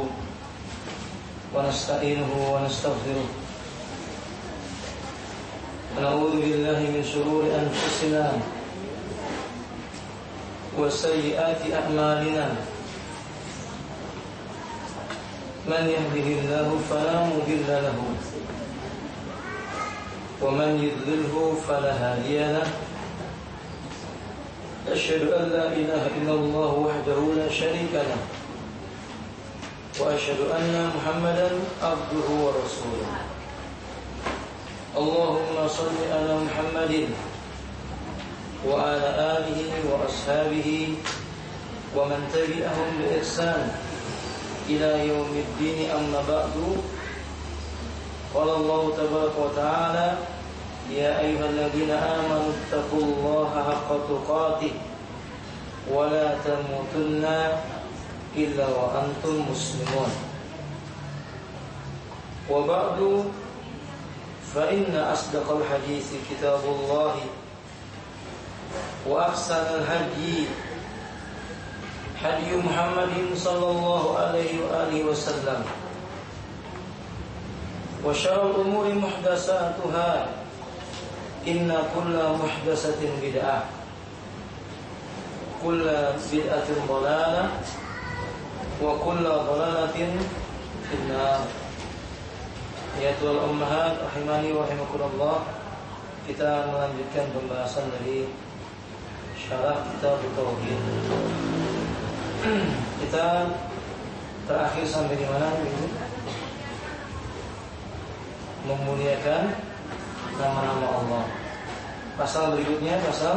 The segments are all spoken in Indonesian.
ونستعينه ونستغفره ونعوذ بالله من شرور أنفسنا وسيئات أعمالنا من يهده الله فلا مضل له ومن يضلله فلا هادي له أشهد أن لا إله إلا الله وحده لا شريك له وأشهد أن محمدا عبده ورسوله اللهم صل على محمد وعلى آله وأصحابه ومن تبعهم بإحسان إلى يوم الدين أما بعد قال الله تبارك وتعالى يا أيها الذين آمنوا اتقوا الله حق تقاته ولا تموتن إلا وأنتم مسلمون وبعد فإن أصدق الحديث كتاب الله وأحسن الهدي هدي محمد صلى الله عليه وآله وسلم وشر الأمور محدثاتها إن كل محدثة بدعة كل بدعة ضلالة وكل ضلالة في النار. Ya Tuhan Ummahat rahimani wa rahimakumullah. Kita melanjutkan pembahasan dari syarah kitab Tauhid. Kita terakhir sampai di mana ini? Memuliakan nama-nama Allah. Pasal berikutnya pasal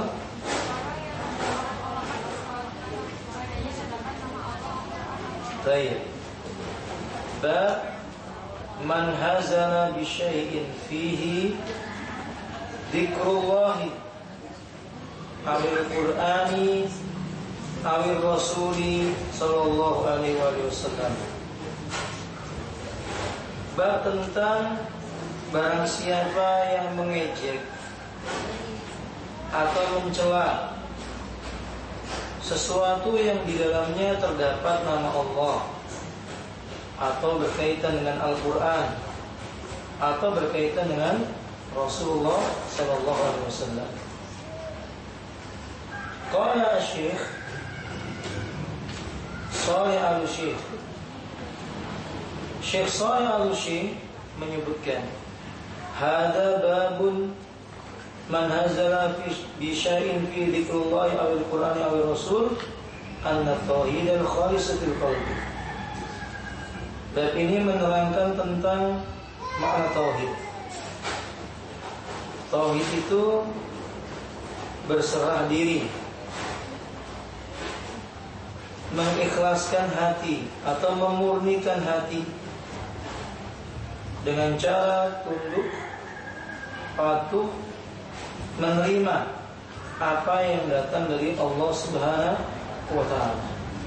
Baik. Bab man hazana bi syai'in fihi dzikrullah awil qur'ani awil rasuli sallallahu alaihi wasallam. Bab tentang barang siapa yang mengejek atau mencela sesuatu yang di dalamnya terdapat nama Allah, atau berkaitan dengan Al-Quran, atau berkaitan dengan Rasulullah sallallahu alaihi wasallam. Qala Syekh Shalih Al-Syekh, Syekh Shalih Al-Syekh menyebutkan, hada babun man hazala bi syai'in fi dzikrullah aw al-Qur'an aw ar-Rasul anna tauhid al-khalisatul qalbi. Bab ini menerangkan tentang makna tauhid. Tauhid itu berserah diri, mengikhlaskan hati atau memurnikan hati dengan cara tunduk, patuh, menerima apa yang datang dari Allah Subhanahu wa ta'ala.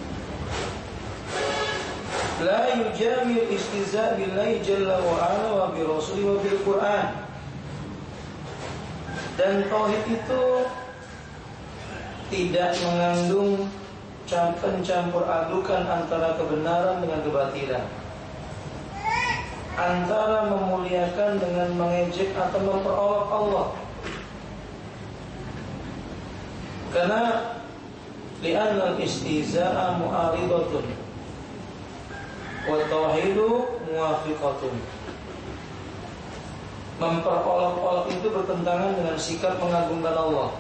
La yujamil istiza' billahi jalla wa ala wa bi rasuli wa bil Qur'an. Dan tauhid itu tidak mengandung campur adukan antara kebenaran dengan kebatilan, antara memuliakan dengan mengejek atau memperolok Allah. Karena li'anna al-istiza'a mu'aridatun wa tauhidu muwafiqatun. Memperolok-olok itu bertentangan dengan sikap mengagungkan Allah,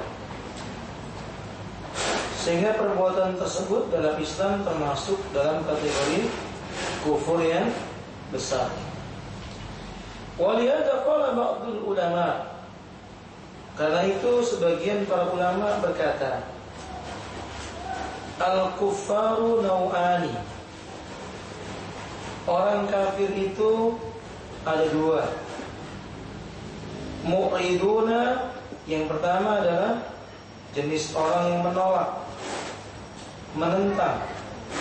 sehingga perbuatan tersebut dalam Islam termasuk dalam kategori kufur yang besar. Walihada qala ba'dul ulama, karena itu sebagian para ulama berkata, al-kuffaru nau'ani, orang kafir itu ada dua. Mu'riduna, yang pertama adalah jenis orang yang menolak, menentang,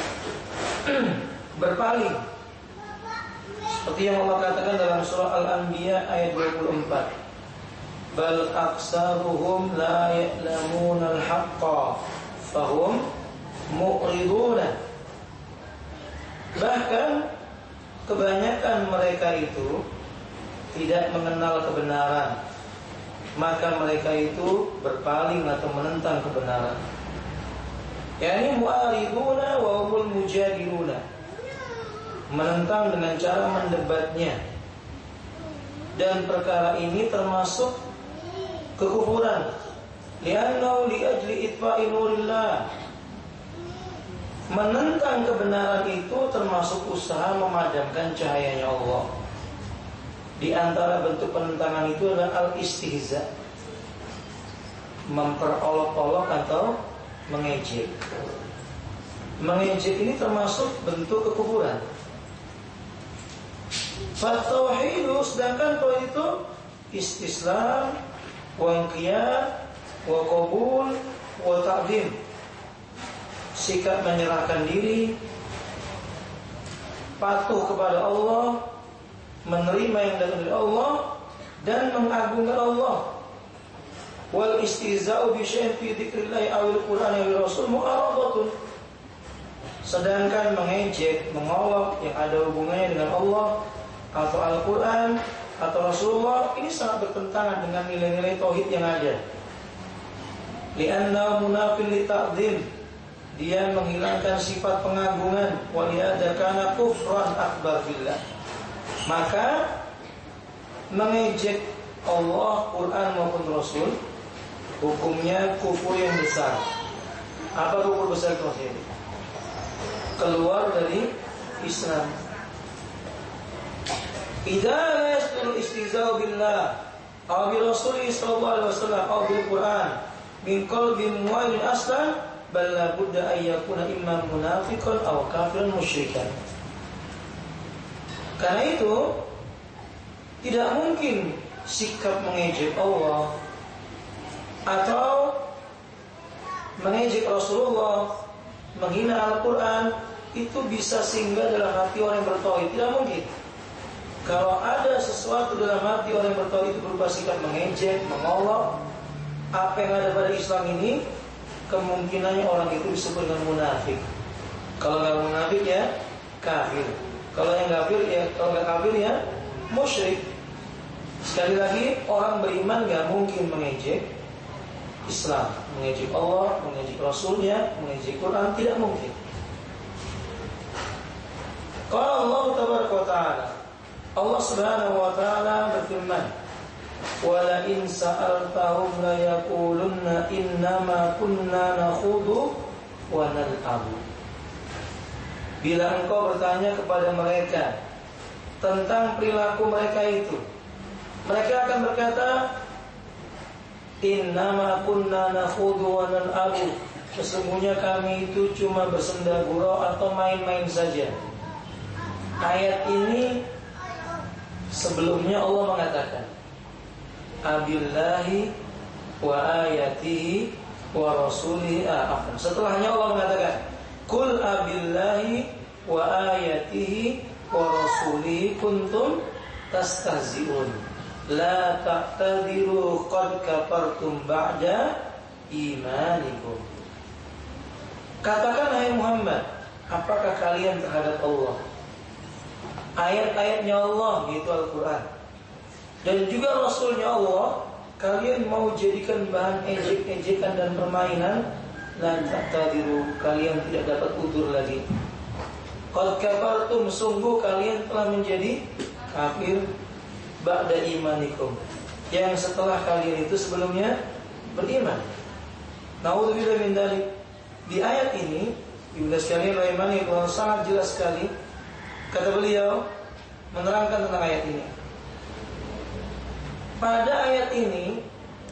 berpaling, seperti yang Allah katakan dalam surah Al-Anbiya ayat 24, bal aksaruhum la ya'lamuna al-haqqa fahum mu'riduna. Bahkan kebanyakan mereka itu tidak mengenal kebenaran, maka mereka itu berpaling atau menentang kebenaran. Yani mu'ariduna wa humul mujadiluna, menentang dengan cara mendebatnya. Dan perkara ini termasuk kekufuran. Li'annahu li'ajli itfa'i nurillah. Menentang kebenaran itu termasuk usaha memadamkan cahayanya Allah. Di antara bentuk penentangan itu adalah al-istihza, memperolok-olok atau mengejek. Mengejek ini termasuk bentuk kekufuran. Fatauhidu, sedangkan tauhid itu istislam, wa inqiyad, wa qabul, wa ta'zim. Sikap menyerahkan diri, patuh kepada Allah, menerima yang dari Allah, dan mengagungkan Allah. Wal istihza'u bi syai'in fi dzikrillah awil Qur'an wa Rasul mu'aradatun. Sedangkan mengejek, mengolok yang ada hubungannya dengan Allah atau Al-Qur'an atau Rasulullah, ini sangat bertentangan dengan nilai-nilai tauhid yang ada. Li'anna munafil li ta'zim, dia menghilangkan sifat pengagungan, wa li'adza kana kufran akbar billah. Maka mengejek Allah, Quran maupun Rasul hukumnya kufur yang besar. Apa kufur besar itu? Keluar dari Islam. Idza la yasduru istihza'u billah aw bi Rasulih sallallahu alaihi wasallam aw bil Quran min qalbin mu'min aslan, bal la budda ay yakuna imma munafiqan aw kafiran musyrikan. Karena itu tidak mungkin sikap mengejek Allah atau mengejek Rasulullah, menghina Al-Quran itu bisa singgah dalam hati orang yang bertauhid. Tidak mungkin. Kalau ada sesuatu dalam hati orang yang bertauhid itu berupa sikap mengejek, mengolok apa yang ada pada Islam ini, kemungkinannya orang itu disebut dengan munafik. Kalau nggak munafik ya kafir. Kalau yang kafir ya, kalau nggak kafir ya musyrik. Sekali lagi, orang beriman nggak mungkin mengejek Islam, mengejek Allah, mengejek Rasulnya, mengejek Quran, tidak mungkin. Qala Allah tabaraka wa ta'ala, Allah subhanahu wa ta'ala berfirman, wala in sa'altahum la yaqulunna innama kunna nakhudu wa nal'abu. Bila engkau bertanya kepada mereka tentang perilaku mereka itu, mereka akan berkata, innama kunna nakhudu wa nal'abu, sesungguhnya kami itu cuma bersenda gurau atau main-main saja. Ayat ini sebelumnya Allah mengatakan, abillahi wa ayatihi wa rasulihi. Setelahnya Allah mengatakan, kul abillahi wa ayatihi wa rasulihi kuntum tastahzi'un la ta'tadiru qad kafartum ba'da imanikum. Katakan hai Muhammad, apakah kalian terhadap Allah, ayat-ayatnya Allah yaitu Al-Quran, dan juga Rasulnya Allah, kalian mau jadikan bahan ejek-ejekan dan permainan? La ta'tadiru, kalian tidak dapat udzur lagi. Qad kafartum, sungguh kalian telah menjadi kafir ba'da imanikum, yang setelah kalian itu sebelumnya beriman. Na'udzubillah min dzalik. Di ayat ini, Ibu sekalian rahimani Allah, sangat jelas sekali kata beliau menerangkan tentang ayat ini. Pada ayat ini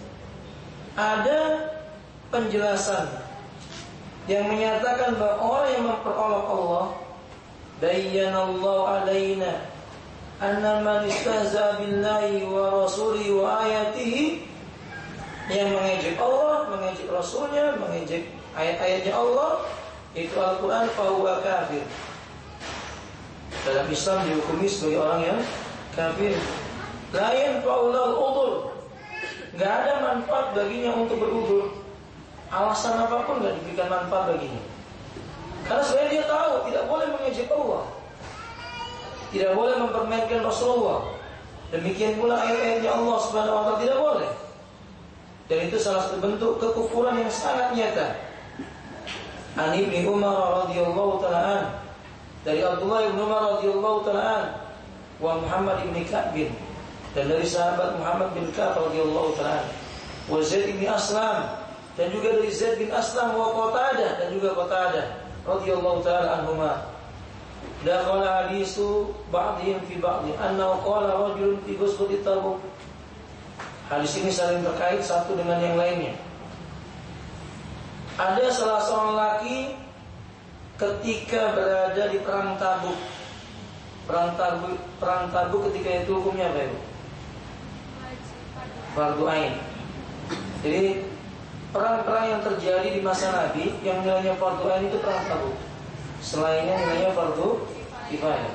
ada penjelasan yang menyatakan bahwa orang yang memperolok Allah, bayyanallahu alaina anna man istahza billahi wa rasulihi wa ayatihi, yang mengejek Allah, mengejek Rasulnya, mengejek ayat-ayatnya Allah, itu Al-Quran, fahuwa kafir. Dalam Islam dihukumi sebagai orang yang kafir. La yanfa'u lahu udhur, enggak ada manfaat baginya untuk berudzur. Alasan apapun enggak diberikan manfaat baginya. Karena sebenarnya dia tahu tidak boleh mengejek Allah, tidak boleh mempermainkan Rasulullah. Demikian pula ayat-ayatnya Allah Subhanahu wa taala tidak boleh. Dan itu salah satu bentuk kekufuran yang sangat nyata. An Ibnu Umar radhiyallahu taala an, dari Abdullah bin Umar radhiyallahu taala an, wa Muhammad bin Ka'b, dan dari sahabat Muhammad bin Ka'b radhiyallahu taala, wa Zaid bin Aslam, dan juga dari Zaid bin Aslam, wa Qatadah, dan juga Qatadah radhiyallahu taala anhuma. Dakhala hadisu ba'dihim fi ba'dih annahu qala rajulun fi ghazwati Tabuk. Hadis ini saling terkait satu dengan yang lainnya. Ada salah seorang laki ketika berada di perang Tabuk. Perang Tabuk ketika itu hukumnya apa itu? Fardu ain. Jadi perang-perang yang terjadi di masa Nabi yang nilainya fardu ain itu perang Tabuk. Selainnya nilainya fardu kifayah.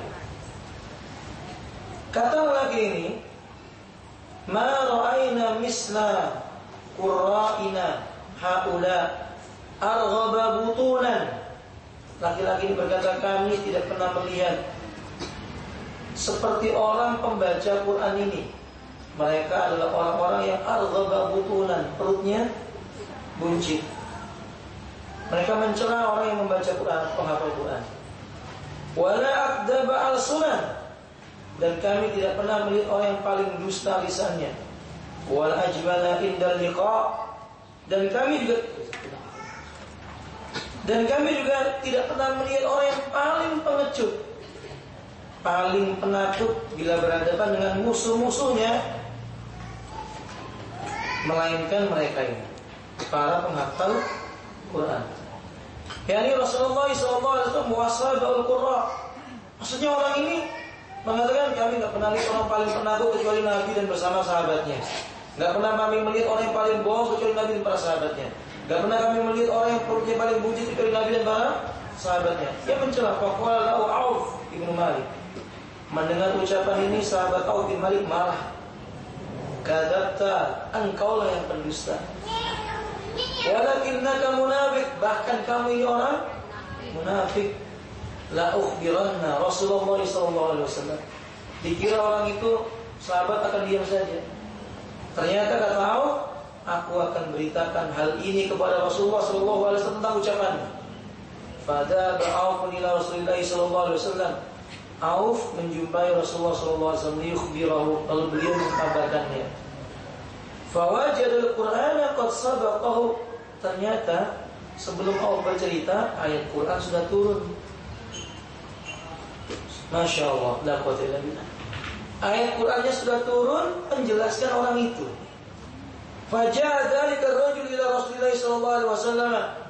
Kata lagi ini, ma ra'ayna misla qurra'ina haula arghaba butunan. Laki-laki ini berkata, kami tidak pernah melihat seperti orang pembaca Quran ini. Mereka adalah orang-orang yang arghaba butunan, perutnya buncit. Mereka mencela orang yang membaca Quran, penghafal Quran. Wala akdaba al-sunan, dan kami tidak pernah melihat orang yang paling dusta lisannya. Wal ajbala indal liqa, dan kami juga tidak pernah melihat orang yang paling pengecut, paling penakut bila berhadapan dengan musuh-musuhnya, melainkan mereka ini, para penghafal Quran. Yani Rasulullah SAW muwasabul Qurra. Maksudnya orang ini mengatakan, kami tidak pernah lihat orang paling penakut kecuali Nabi dan bersama sahabatnya. Tidak pernah kami melihat orang yang paling bohong kecuali Nabi dan para sahabatnya. Tidak pernah kami melihat orang yang perutnya paling buncit kecuali Nabi dan para sahabatnya. Dia mencela. Faqala lahu Auf bin Malik. Mendengar ucapan ini, sahabat Auf bin Malik marah. Kadzabta, engkaulah yang pendusta. Walakinnaka munafik, bahkan kamu ini orang munafik. La ukhbiranna Rasulullah sallallahu alaihi wasallam. Dikira orang itu sahabat akan diam saja. Ternyata kata aku akan beritakan hal ini kepada Rasulullah sallallahu alaihi wasallam tentang ucapannya. Fada ba'auf ila Rasulullah sallallahu alaihi wasallam. Auf menjumpai Rasulullah sallallahu alaihi wasallam, yukhbirahu, lalu beliau mengkabarkannya. Fawajadul Qur'ana qad sabaqahu. Ternyata sebelum Auf bercerita, ayat Quran sudah turun. Masya Allah, la quwwata illa billah. Ayat Qurannya sudah turun menjelaskan orang itu. Faja'a dzalika ar-rajul ila Rasulillah sallallahu alaihi wasallam.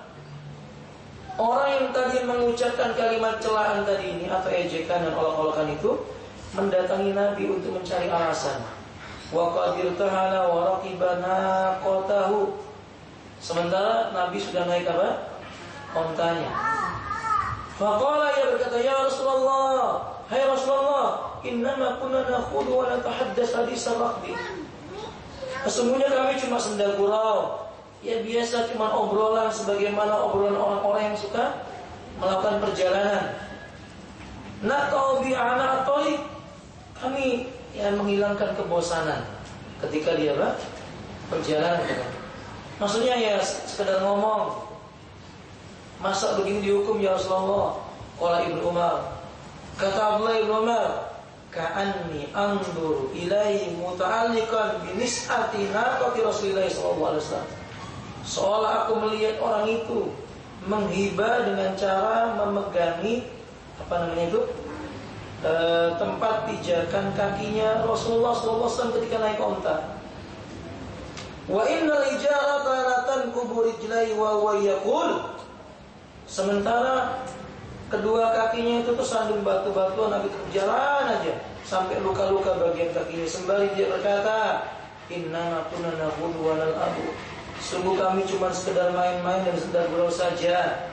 Orang yang tadi mengucapkan kalimat celaan tadi ini atau ejekan dan olok-olokan itu mendatangi Nabi untuk mencari alasan. Wa qad irtahala wa raqibana qatahu. Sementara Nabi sudah naik apa? Ontanya. Faqala, ia berkata, ya Rasulullah, hai Rasulullah, innama kunna nakhudhu wa natahaddas hadis ar-raqbi. Sesungguhnya kami cuma senda gurau, ya biasa cuma obrolan sebagaimana obrolan orang-orang yang suka melakukan perjalanan. Naqau bi ana atoi, kami yang menghilangkan kebosanan ketika dia perjalanan. Maksudnya ya sekedar ngomong. Masa begini dihukum ya Rasulullah? Qala Ibnu Umar. Kata Abdullah Ibnu Umar, ka'anni anzuru ilaihi muta'alliqan bi nis'ati naqati Rasulillah sallallahu alaihi wasallam. Seolah aku melihat orang itu menghibah dengan cara memegangi tempat pijakan kakinya Rasulullah sallallahu alaihi wasallam ketika naik onta. Wa innal ijarata la tanqubu rijlai wa huwa yaqul. Sementara kedua kakinya itu tersandung batu-batuan, Nabi berjalan aja sampai luka-luka bagian kakinya. Sembari dia berkata, inna kunna nakhudhu wa nal'abu. Sungguh kami cuma sekedar main-main dan sekedar gurau saja.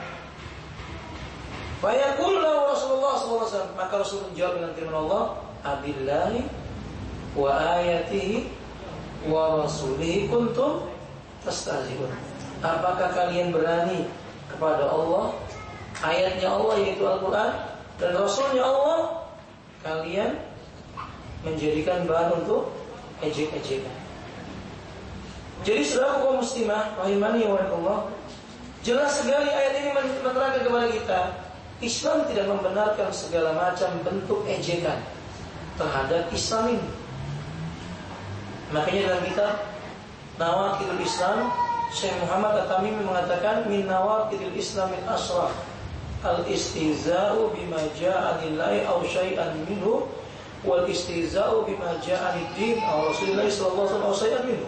Fa yaqul lahu Rasulullah sallallahu alaihi wasallam, maka Rasul menjawab dengan firman Allah, abillahi wa ayatihi wa rasulihi kuntum tastahzi'un. Apakah kalian berani kepada Allah ayatnya Allah yaitu Al-Quran dan Rasulnya Allah, kalian menjadikan bahan untuk ejek-ejekan. Jadi saudara kaum muslimah rahimani wa Allah, jelas sekali ayat ini menerangkan kepada kita, Islam tidak membenarkan segala macam bentuk ejekan terhadap Islam ini. Makanya dalam kitab Nawaqidul Islam, Syekh Muhammad At-Tamimi mengatakan min nawaqidil Islamil ashraf al-istihza'u bima ja'a lillahi aw syai'an minhu wal istihza'u bima ja'a lid-din aw Rasulullah sallallahu alaihi wasallam aw syai'an minhu.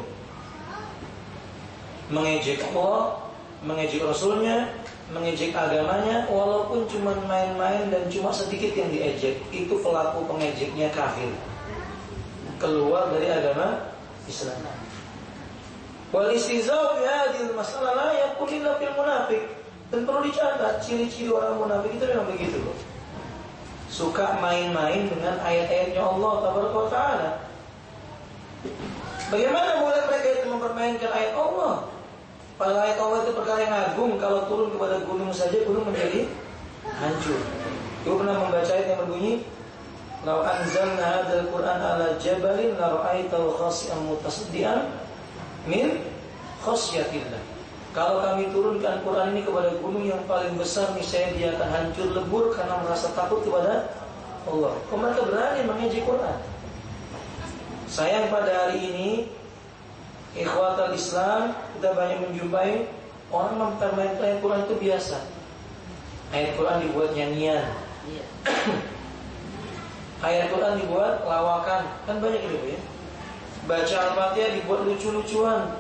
Mengejek Allah, mengejek Rasulnya, mengejek agamanya, walaupun cuma main-main dan cuma sedikit yang diejek, itu pelaku pengejeknya kafir, keluar dari agama Islam. Wal istihza'u bi hadhil masalah la yakun illa fil munafiq. Dan perlu dicatat, ciri-ciri orang munafik itu memang begitu loh. Suka main-main dengan ayat-ayatnya Allah Tabaraka wa Ta'ala. Bagaimana boleh mereka itu mempermainkan ayat Allah? Padahal ayat Allah itu perkara yang agung. Kalau turun kepada gunung saja, gunung menjadi hancur. Ibu pernah membaca ayat yang berbunyi, "Lau anzalna hadzal Qur'an ala jabalin la ra'aitahu khashi'an mutasaddian min khasyatillah." Kalau kami turunkan Quran ini kepada gunung yang paling besar, niscaya dia akan hancur lebur karena merasa takut kepada Allah. Kok mereka berani mengejek Quran? Sayang pada hari ini, ikhwatal Islam, kita banyak menjumpai orang mempermainkan ayat Quran itu biasa. Ayat Quran dibuat nyanyian, ayat Quran dibuat lawakan, kan banyak itu ya. Baca Al-Fatihah dibuat lucu-lucuan.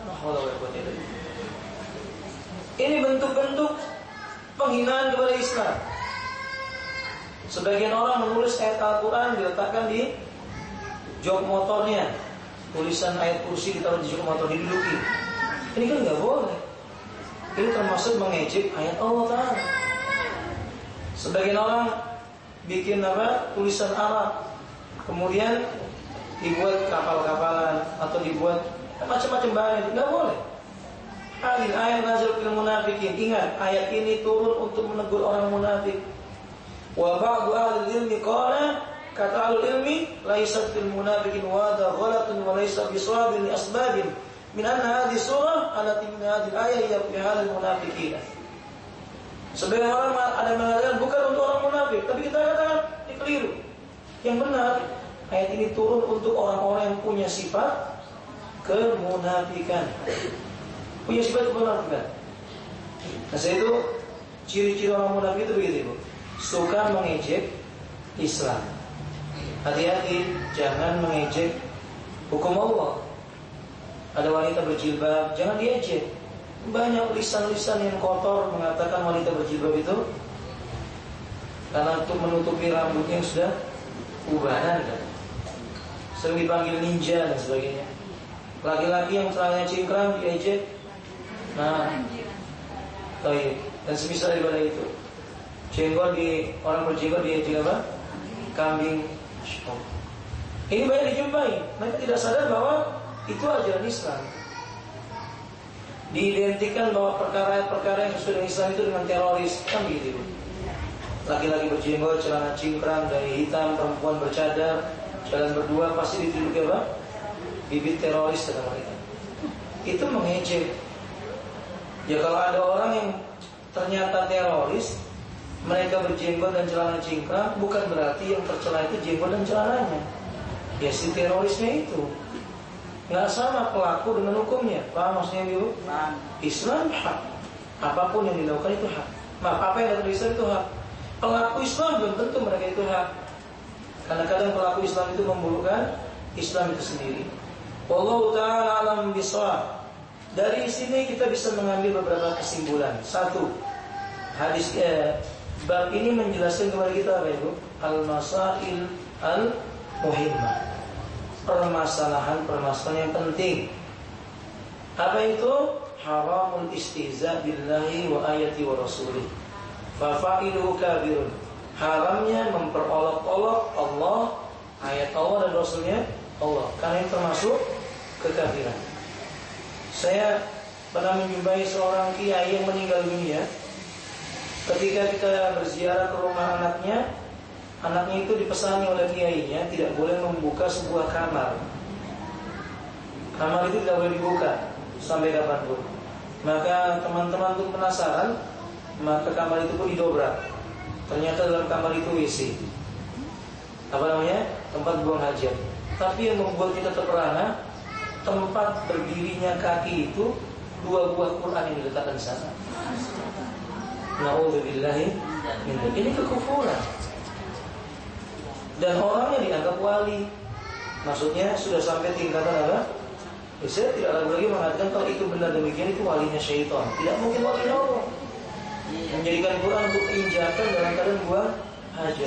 Ini bentuk-bentuk penghinaan kepada Islam. Sebagian orang menulis ayat Al-Quran diletakkan di jok motornya, tulisan ayat kursi ditaruh di jok motor, diduduki. Ini kan nggak boleh. Ini termasuk mengejek ayat Allah Ta'ala. Sebagian orang bikin tulisan Arab, kemudian dibuat kapal-kapalan atau dibuat macam-macam bahan, itu nggak boleh. Hadil ayat nazil fil munafikin. Ingat, ayat ini turun untuk menegur orang munafik. Wa ba'du ahli ilmi qala, kata ahli ilmi, laisat fil munafikin wa hadha ghalatun wa laisa bisawabin li asbabin min anna hadhihi surah allati min hadhihi ayat hiya fi halil munafiqin. Sebagian orang ada mengatakan bukan untuk orang munafik, tapi kita katakan ini keliru. Yang benar, ayat ini turun untuk orang-orang yang punya sifat kemunafikan. Punya sifat kemunafikan. Nah, saya itu ciri-ciri orang munafik itu begitu, Ibu. Suka mengejek Islam. Hati-hati, jangan mengejek hukum Allah. Ada wanita berjilbab, jangan diejek. Banyak lisan-lisan yang kotor mengatakan wanita berjilbab itu karena untuk menutupi rambutnya yang sudah ubanan, kan? Sering dipanggil ninja dan sebagainya. Laki-laki yang celananya cingkrang diejek. Nah, dan semisal daripada itu, orang berjenggot diejek apa? Kambing. Ini banyak dijumpai. Mereka tidak sadar bahwa itu ajaran Islam. Diidentikan bahwa perkara-perkara yang sesuai dengan Islam itu dengan teroris, kan begitu. Laki-laki berjenggot, celana cingkrang, dai hitam, perempuan bercadar, jalan berdua, pasti dituduh apa? Bibit teroris kata mereka. Itu mengejek. Ya kalau ada orang yang ternyata teroris, mereka berjenggot dan celana cingkrang, bukan berarti yang tercela itu jenggot dan celananya. Ya si terorisnya itu. Nggak sama pelaku dengan hukumnya. Paham maksudnya Ibu? Islam hak. Apapun yang dilakukan itu hak. Apa yang dilakukan Islam itu hak. Pelaku Islam belum tentu mereka itu hak. Karena kadang pelaku Islam itu memburukkan Islam itu sendiri. Wallahu ta'ala alam bisawab. Dari sini kita bisa mengambil beberapa kesimpulan. Satu, hadis bab ini menjelaskan kepada kita apa itu? Al-masail al-muhimmah. Permasalahan-permasalahan yang penting. Apa itu? Haramul istihza billahi wa ayati wa rasulih. Fafa'iluhu kabirun. Haramnya memperolok-olok Allah, ayat Allah dan Rasulnya Allah. Karena ini termasuk kekafiran. Saya pernah menjumpai seorang kiai yang meninggal dunia. Ketika kita berziarah ke rumah anaknya itu dipesani oleh kiainya tidak boleh membuka sebuah kamar. Kamar itu tidak boleh dibuka sampai kapanpun. Maka teman-teman pun penasaran, maka kamar itu pun didobrak. Ternyata dalam kamar itu WC. Apa namanya? Tempat buang hajat. Tapi yang membuat kita terperangah, tempat berdirinya kaki itu 2 buah Quran yang diletakkan di sana. Na'udzubillahi min dzalik. Ini kekufuran. Dan orangnya dianggap wali. Maksudnya sudah sampai tingkatan apa? Saya tidak ragu lagi mengatakan kalau itu benar demikian itu walinya syaitan. Tidak mungkin wali Allah. Menjadikan Quran untuk injakan dalam keadaan buang hajat.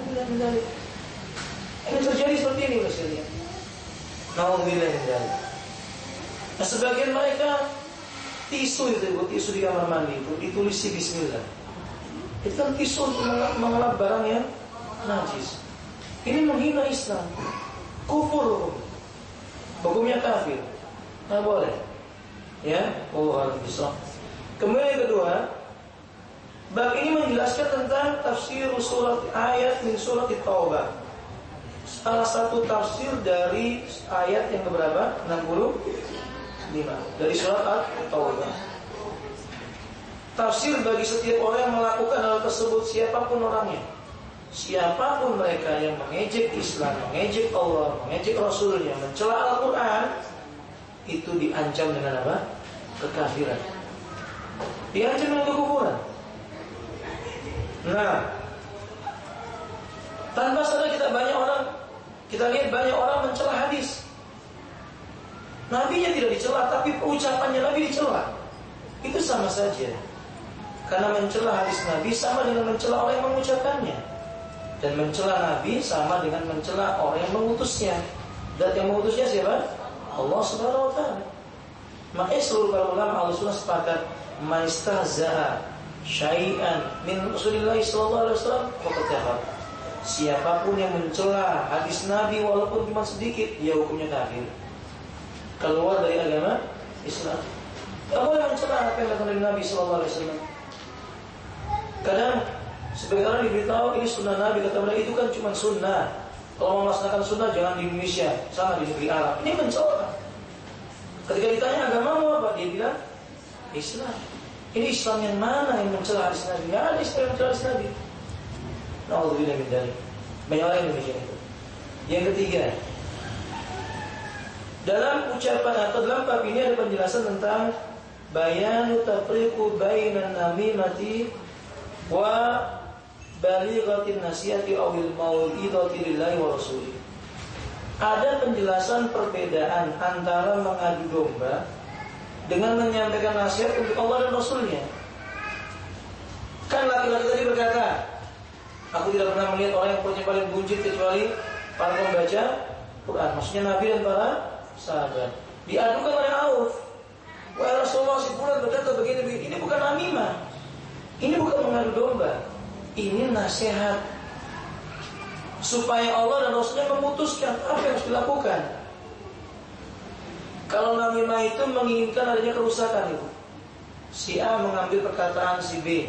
Ini terjadi seperti ini sekalian. Na'udzubillah min dzalik. Nah, sebagian mereka tisu di kamar mandi itu ditulisi bismillah. Itu kan tisu untuk mengelap barang yang najis. Ini menghina Islam. Kufur. Hukumnya kafir. Nah, boleh. Ya, harus bisa. Kemudian yang kedua, bab ini menjelaskan tentang tafsir surat ayat min surat At-Taubah. Salah satu tafsir dari ayat yang keberapa? 65 dari surat At-Taubah. Tafsir bagi setiap orang yang melakukan hal tersebut, siapapun orangnya, siapapun mereka yang mengejek Islam, mengejek Allah, mengejek Rasulnya, mencela Al-Quran, itu diancam dengan apa? Kekafiran. Diancam dengan kekufuran. Nah, tanpa sadar kita lihat banyak orang mencela hadis. Nabinya tidak dicela, tapi ucapannya Nabi dicela. Itu sama saja. Karena mencela hadis Nabi sama dengan mencela orang yang mengucapkannya. Dan mencela Nabi sama dengan mencela orang yang mengutusnya. Dan yang mengutusnya siapa? Allah Subhanahu wa ta'ala. Makanya seluruh para ulama Ahlussunnah sepakat, man istahza'a syai'an min Rasulillah sallallahu alaihi wasallam faqad kafar. Siapapun yang mencela hadis Nabi walaupun cuma sedikit, dia hukumnya kafir. Keluar dari agama Islam. Tidak boleh mencela apa yang datang dari Nabi sallallahu alaihi wasallam. Kadang sebagian orang diberitahu ini sunnah Nabi, kata mereka itu kan cuma sunnah. Kalau mau melaksanakan sunnah jangan di Indonesia, sana di negeri Arab. Ini mencela. Ketika ditanya agamamu apa, dia bilang Islam. Ini Islam yang mana yang mencela hadis Nabi? Tidak ada Islam yang mencela hadis Nabi. Na'udzubillah min dzalik. Banyak orang yang demikian itu. Yang ketiga, dalam ucapan atau dalam bab ini ada penjelasan tentang bayanu tafriqu bainan namimati wa balighatin nasihati awil mau'izati lillahi wa rasulih. Ada penjelasan perbedaan antara mengadu domba dengan menyampaikan nasihat untuk Allah dan Rasulnya. Kan laki-laki tadi berkata, aku tidak pernah melihat orang yang perutnya paling buncit kecuali para pembaca Quran. Maksudnya Nabi dan para sahabat. Diadukan oleh Auf. Wahai Rasulullah, si fulan berkata begini. Ini bukan namimah. Ini bukan mengadu domba. Ini nasihat supaya Allah dan Rasulnya memutuskan apa yang harus dilakukan. Kalau namimah itu menginginkan adanya kerusakan itu. Si A mengambil perkataan si B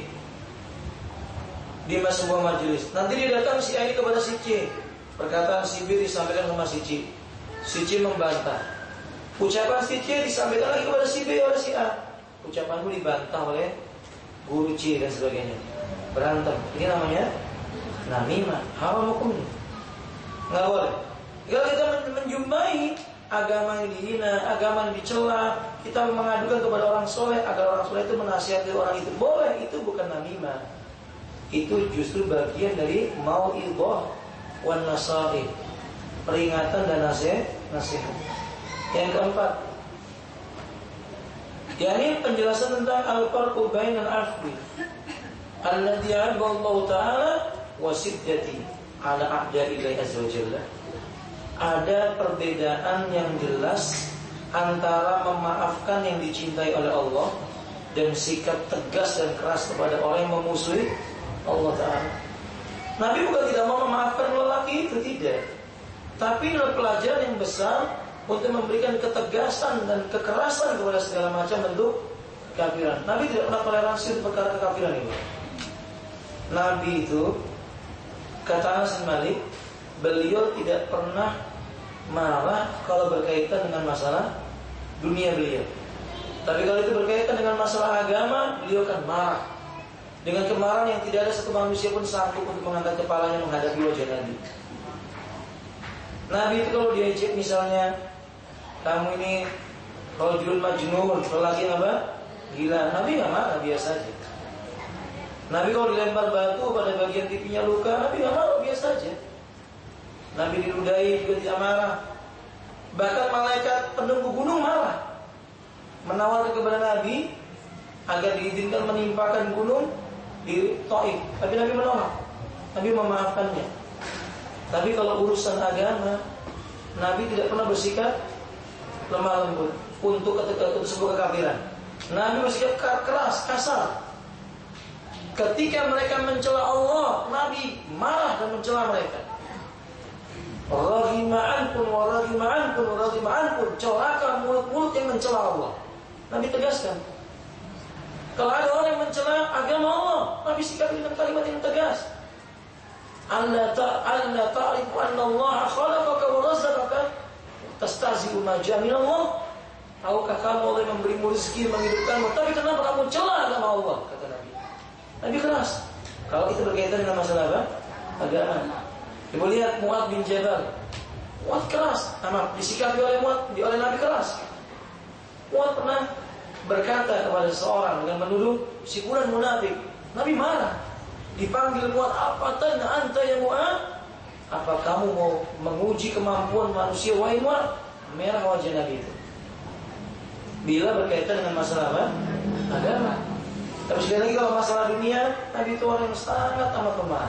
di sebuah majelis. Nanti dia datang si A ini kepada si C. Perkataan si B disampaikan sama si C. Si C membantah. Ucapan si C disampaikan lagi kepada si B oleh si A. Ucapanku dibantah oleh guru C dan sebagainya. Berantem. Ini namanya namimah. Haram hukumnya. Nggak boleh. Kalau kita menjumpai agama yang dihina, agama yang dicela, kita mengadukan kepada orang soleh agar orang soleh itu menasihati orang itu, boleh. Itu bukan namimah. Itu justru bagian dari mau'idhah wan nasaih, peringatan dan nasihat. Yang keempat, yakni penjelasan tentang al-farqu bainal afwi alladhi 'abba Allah Ta'ala wa siddati 'ala a'da'illahi azza wa jalla. Ada perbedaan yang jelas antara memaafkan yang dicintai oleh Allah dan sikap tegas dan keras kepada orang yang memusuhi Allah Ta'ala. Nabi bukan tidak mau memaafkan lelaki itu, tidak. Tapi adalah pelajaran yang besar untuk memberikan ketegasan dan kekerasan kepada segala macam bentuk kekafiran. Nabi tidak pernah toleransi untuk perkara kekafiran ini. Nabi itu, kata Anas bin Malik, beliau tidak pernah marah kalau berkaitan dengan masalah dunia beliau. Tapi kalau itu berkaitan dengan masalah agama, beliau akan marah dengan kemarahan yang tidak ada satu manusia pun sanggup untuk mengangkat kepalanya menghadapi wajah Nabi. Nabi itu kalau diajak misalnya, kamu ini rajul majnun, lelaki apa? Gila. Nabi nggak marah, biasa aja. Nabi kalau dilempar batu pada bagian pipinya luka, Nabi nggak marah, biasa aja. Nabi diludahi juga tidak marah. Bahkan malaikat penunggu gunung marah, menawarkan kepada Nabi agar diizinkan menimpakan gunung di Taif. Tapi Nabi menolak. Nabi memaafkannya. Tapi kalau urusan agama, Nabi tidak pernah bersikap lemah lembut untuk sebuah kekafiran. Nabi bersikap keras, kasar. Ketika mereka mencela Allah, Nabi marah dan mencela mereka. Raghima ankum wa raghima ankum wa raghima ankum. Celaka mulut-mulut yang mencela Allah. Nabi tegaskan. Kalau ada orang yang mencela agama Allah, Nabi sikapi dengan kalimat yang tegas. Alla ta'rifu anna Allah khalaqaka wa razaqaka tastahzi'u ma ja'a min Allah. Tahukah kamu Allah yang memberimu rezeki, menghidupkanmu, tapi kenapa kamu cela agama Allah? Kata Nabi. Nabi keras. Kalau kita berkaitan dengan masalah apa? Agama. Ibu lihat Mu'adz bin Jabal. Mu'adz keras. Disikapi oleh Mu'adz, oleh Nabi keras. Mu'adz pernah berkata kepada seseorang dengan menuduh si fulan munafik. Nabi marah. Dipanggil Mu'adz, apa tanya anta ya Mu'adz? Apa kamu mau menguji kemampuan manusia? Wahai Mu'adz. Merah wajah Nabi itu. Bila berkaitan dengan masalah apa? Agama. Tapi sekali lagi kalau masalah dunia, Nabi itu orang yang sangat amat pemaaf.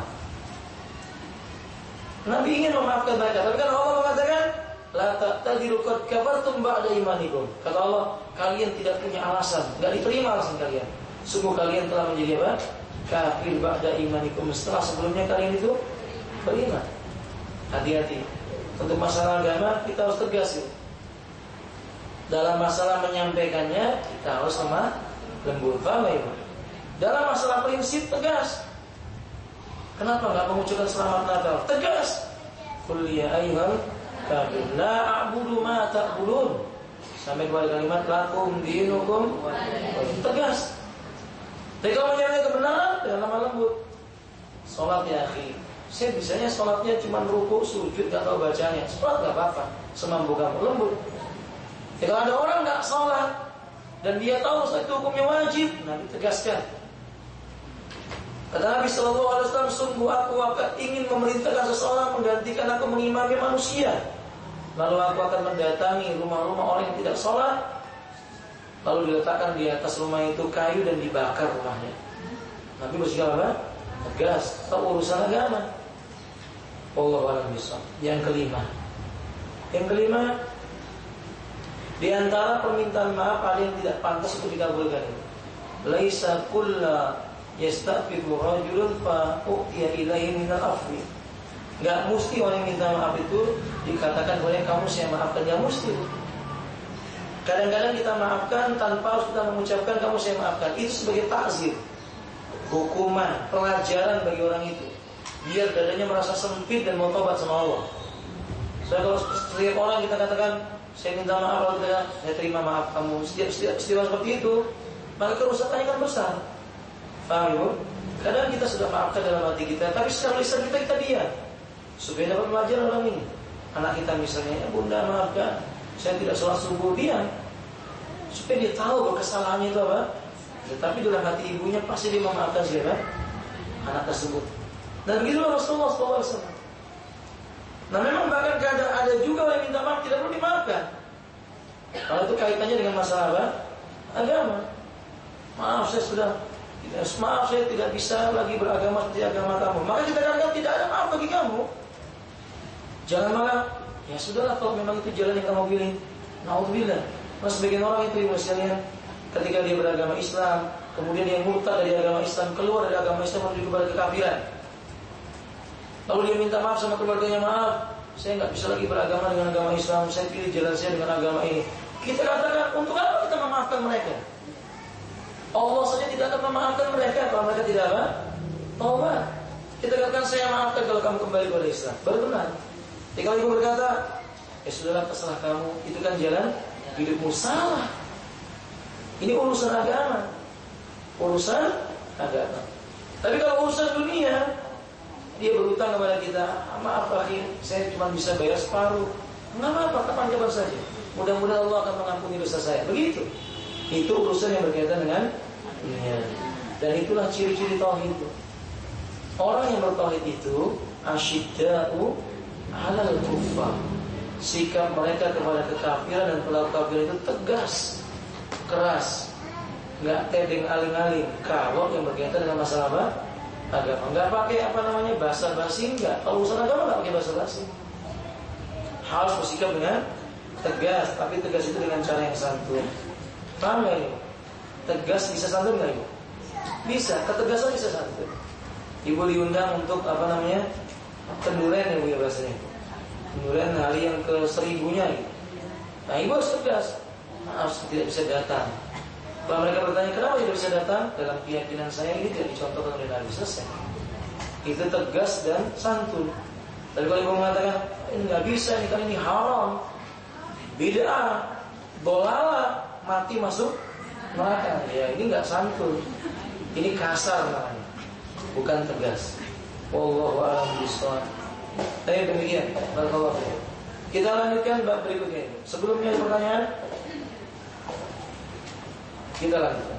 Nabi ingin memaafkan mereka, tapi kan Allah mengatakan, la ta'tadiru qad kafartum ba'da imanikum. Kata Allah, kalian tidak punya alasan, enggak diterima alasan kalian. Sungguh kalian telah menjadi apa? Kafir ba'da imanikum. Setelah sebelumnya kalian itu beriman. Hati-hati. Untuk masalah agama kita harus tegas ya. Dalam masalah menyampaikannya kita harus lemah lembut. Paham ya? Dalam masalah prinsip tegas. Kenapa enggak mengucapkan selamat Natal? Tegas. Qul ya ayyuhal kafirun la a'budu ma ta'budun. Sampai kepada kalimat lakum dinukum. Tegas. Tapi kalau menyampaikan kebenaran dengan lemah lembut. Salat ya akhi. Saya bisanya salatnya cuma rukuk, sujud, enggak tahu bacanya. Salat enggak apa-apa, semampu kamu, lembut. Kalau ada orang enggak salat dan dia tahu itu hukumnya wajib, Nabi tegaskan. Kata Nabi sallallahu alaihi wasallam, sungguh aku akan ingin memerintahkan seseorang menggantikan aku mengimami manusia. Lalu aku akan mendatangi rumah-rumah orang yang tidak salat, lalu diletakkan di atas rumah itu kayu dan dibakar rumahnya. Nabi bersikap apa? Tegas. Tahu urusan agama. Wallahu a'lam bishawab. Yang kelima, di antara permintaan maaf ada yang tidak pantas untuk dikabulkan. Laisa kullu yastafidu rajulun fa u'tiya ilaihi min al-afwi. Enggak mesti orang yang minta maaf itu dikatakan boleh kamu saya maafkan, enggak mesti. Kadang-kadang kita maafkan tanpa harus kita mengucapkan kamu saya maafkan. Itu sebagai takzir, hukuman, pelajaran bagi orang itu, biar dadanya merasa sempit dan mau tobat sama Allah. Kalau setiap orang kita katakan saya minta maaf, kalau tidak saya terima maaf kamu, setiap seperti itu, maka kerusakannya kan besar. Paham ya? Kadang kita sudah maafkan dalam hati kita, tapi secara lisan kita diam supaya dapat pelajaran orang ini. Anak kita misalnya, ya bunda maafkan, saya tidak sholat subuh, diam supaya dia tahu bahwa kesalahannya itu apa. Tetapi dalam hati ibunya pasti dia memaafkan siapa? Anak tersebut. Dan begitulah Rasulullah SAW. Nah memang bahkan kadang ada juga orang yang minta maaf tidak perlu dimaafkan. Kalau itu kaitannya dengan masalah apa? Agama. Maaf saya tidak bisa lagi beragama seperti agama kamu. Maka kita katakan tidak ada maaf bagi kamu. Jangan malah, ya sudahlah kalau memang itu jalan yang kamu pilih. Naudzubillah. Mas sebagian orang itu misalnya ketika dia beragama Islam, kemudian dia murtad dari agama Islam, keluar dari agama Islam menuju kepada kekafiran. Lalu dia minta maaf sama keluarganya, maaf, saya nggak bisa lagi beragama dengan agama Islam, saya pilih jalan saya dengan agama ini. Kita katakan, untuk apa kita memaafkan mereka? Allah saja tidak akan memaafkan mereka kalau mereka tidak apa? Taubat. Kita katakan saya maafkan kalau kamu kembali kepada Islam. Baru benar. Jadi kalau ibu berkata, ya sudahlah terserah kamu, itu kan jalan hidupmu, salah. Ini urusan agama. Urusan agama. Tapi kalau urusan dunia, dia berutang kepada kita, maaf akhir, saya cuma bisa bayar separuh. Enggak apa-apa, kapan-kapan saja. Mudah-mudahan Allah akan mengampuni dosa saya. Begitu. Itu urusan yang berkaitan dengan dunia. Dan itulah ciri-ciri tauhid itu. Orang yang bertauhid itu asyidda'u 'alal kuffar. Sikap mereka kepada kekafiran dan pelaku kafir itu tegas, keras, nggak tedeng aling-aling. Kalau yang berkaitan dengan masalah apa? Agama. Nggak pakai basa-basi, nggak. Kalau urusan agama nggak pakai basa-basi. Harus bersikap dengan tegas, tapi tegas itu dengan cara yang santun. Paham nggak ini? Tegas bisa santun nggak ibu? Bisa. Ketegasan bisa santun. Ibu diundang untuk penduren ya bu ya bahasanya. Penduren hari yang ke-1000-nya gitu. Nah ibu harus tegas. Maaf tidak bisa datang. Kalau mereka bertanya kenapa tidak bisa datang, dalam keyakinan saya ini tidak dicontohkan oleh Nabi, selesai. Itu tegas dan santun. Tapi kalau ibu mengatakan ini nggak bisa, ini kan ini haram, bid'ah, dolala, mati masuk neraka, ya ini nggak santun, ini kasar namanya, bukan tegas. Wallahu a'lam bishawab. Tapi demikian, barakallahu fiik. Kita lanjutkan bab berikutnya. Sebelumnya ada pertanyaan? Kita lanjutkan.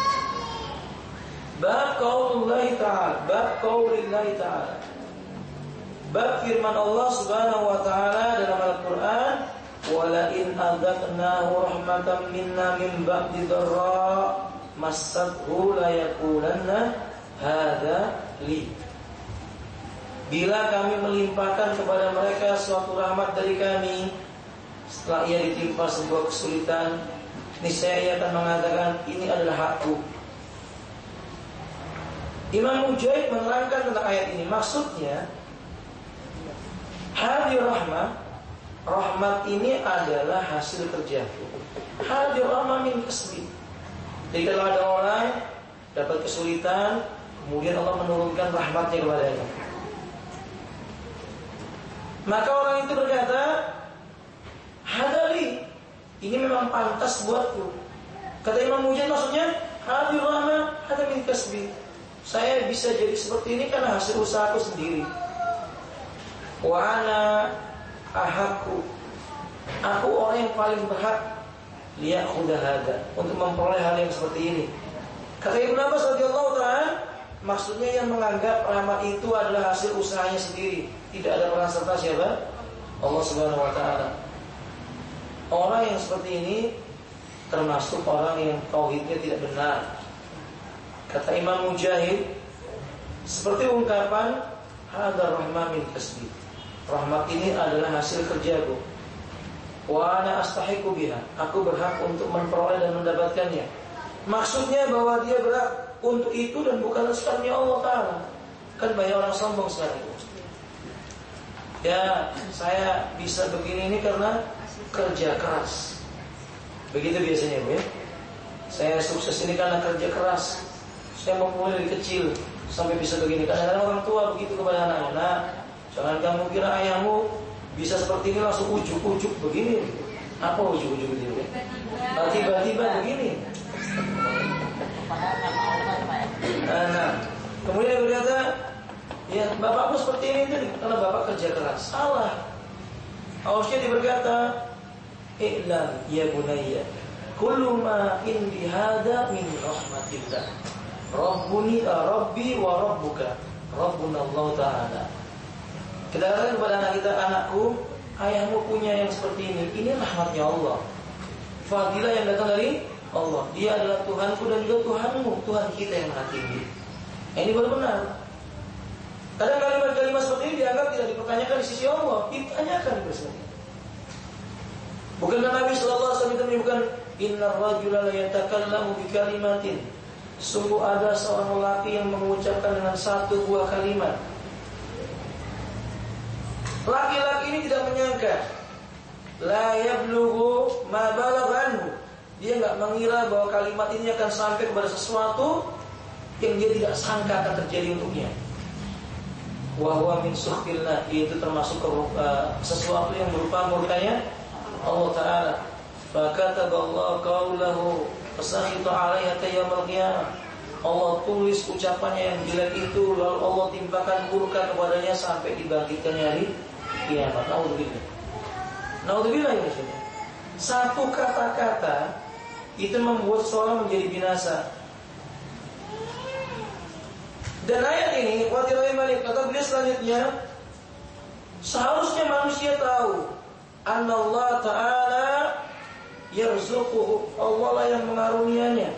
Bab qaulillahi ta'ala, bab qaulillahi ta'ala. Bab firman Allah Subhanahu wa taala dalam Al-Qur'an, "Wa la in adzaqnahu rahmatan minna min ba'di dharra massathu la yaqulanna hadza li." Bila kami melimpahkan kepada mereka suatu rahmat dari kami setelah ia ditimpa sebuah kesulitan, niscaya ia akan mengatakan ini adalah hakku. Imam Mujahid menerangkan tentang ayat ini, maksudnya hadir rahmat ini adalah hasil kerjaku. Hadir rahmat min kasbi. Jadi kalau ada orang dapat kesulitan, kemudian Allah menurunkan rahmatnya kepadanya, maka orang itu berkata, hadali, ini memang pantas buatku. Kata Imam Mujahid maksudnya hadir rahmat hadir min kasbi. Saya bisa jadi seperti ini karena hasil usahaku sendiri. Wa ana ahakku, aku orang yang paling berhak liyakhudha hada, untuk memperoleh hal yang seperti ini. Kata Ibnu Abbas radhiyallahu ta'ala, maksudnya yang menganggap rahmat itu adalah hasil usahanya sendiri, tidak ada peran serta siapa? Allah Subhanahu wa ta'ala. Orang yang seperti ini termasuk orang yang tauhidnya tidak benar. Kata Imam Mujahid, seperti ungkapan hadar rahmat min kasbi, rahmat ini adalah hasil kerjaku. Wa ana astahiqu biha, aku berhak untuk memperoleh dan mendapatkannya. Maksudnya bahwa dia berhak untuk itu dan bukan sebenarnya Allah Ta'ala. Kan banyak orang sombong sekarang itu. Ya, saya bisa begini ini karena kerja keras. Begitu biasanya, Bu ya. Saya sukses ini karena kerja keras. Saya mau mulai dari kecil sampai bisa begini. Kadang-kadang orang tua begitu kepada anaknya, nah, jangan kamu kira ayahmu bisa seperti ini langsung ujuk-ujuk begini. Apa ujuk-ujuk begini? Tiba-tiba begini. Nah, kemudian dia berkata, ya bapakmu seperti ini tadi karena bapak kerja keras. Salah. Harusnya dia berkata, i'lam ya bunayya, kullu ma indi hada min rahmatillah. Rabbi wa rabbuka, Rabbuna Allah Ta'ala. Kita katakan kepada anak kita, anakku, ayahmu punya yang seperti ini rahmatnya Allah. Fadilah yang datang dari Allah. Dia adalah Tuhanku dan juga Tuhanmu, Tuhan kita yang maha tinggi. Ini baru benar. Kadang kalimat-kalimat seperti ini dianggap tidak dipertanyakan di sisi Allah, ditanyakan di sisi. Bukankah Nabi sallallahu alaihi wasallam menyebutkan, innar rajula la yatakallamu bi kalimatin, sungguh ada seorang lelaki yang mengucapkan dengan satu buah kalimat. Laki-laki ini tidak menyangka, la yablughu ma balaghanhu, dia enggak mengira bahwa kalimat ini akan sampai kepada sesuatu yang dia tidak sangka akan terjadi untuknya. Wa huwa min sukhillah, itu termasuk sesuatu yang berupa murkanya Allah Ta'ala. Fakataballahu qawlahu fasakhita 'alaiha yaumil qiyamah. Allah tulis ucapannya yang jelek itu, lalu Allah timpakan murka kepadanya sampai dibangkitkannya hari kiamat. Naudzubillah. Naudzubillah ya maksudnya. Satu kata-kata itu membuat seorang menjadi binasa. Dan ayat ini, Wadirul Malik, kata beliau selanjutnya, seharusnya manusia tahu Allah Ta'ala yarzuquhu, Allah lah yang mengarunianya.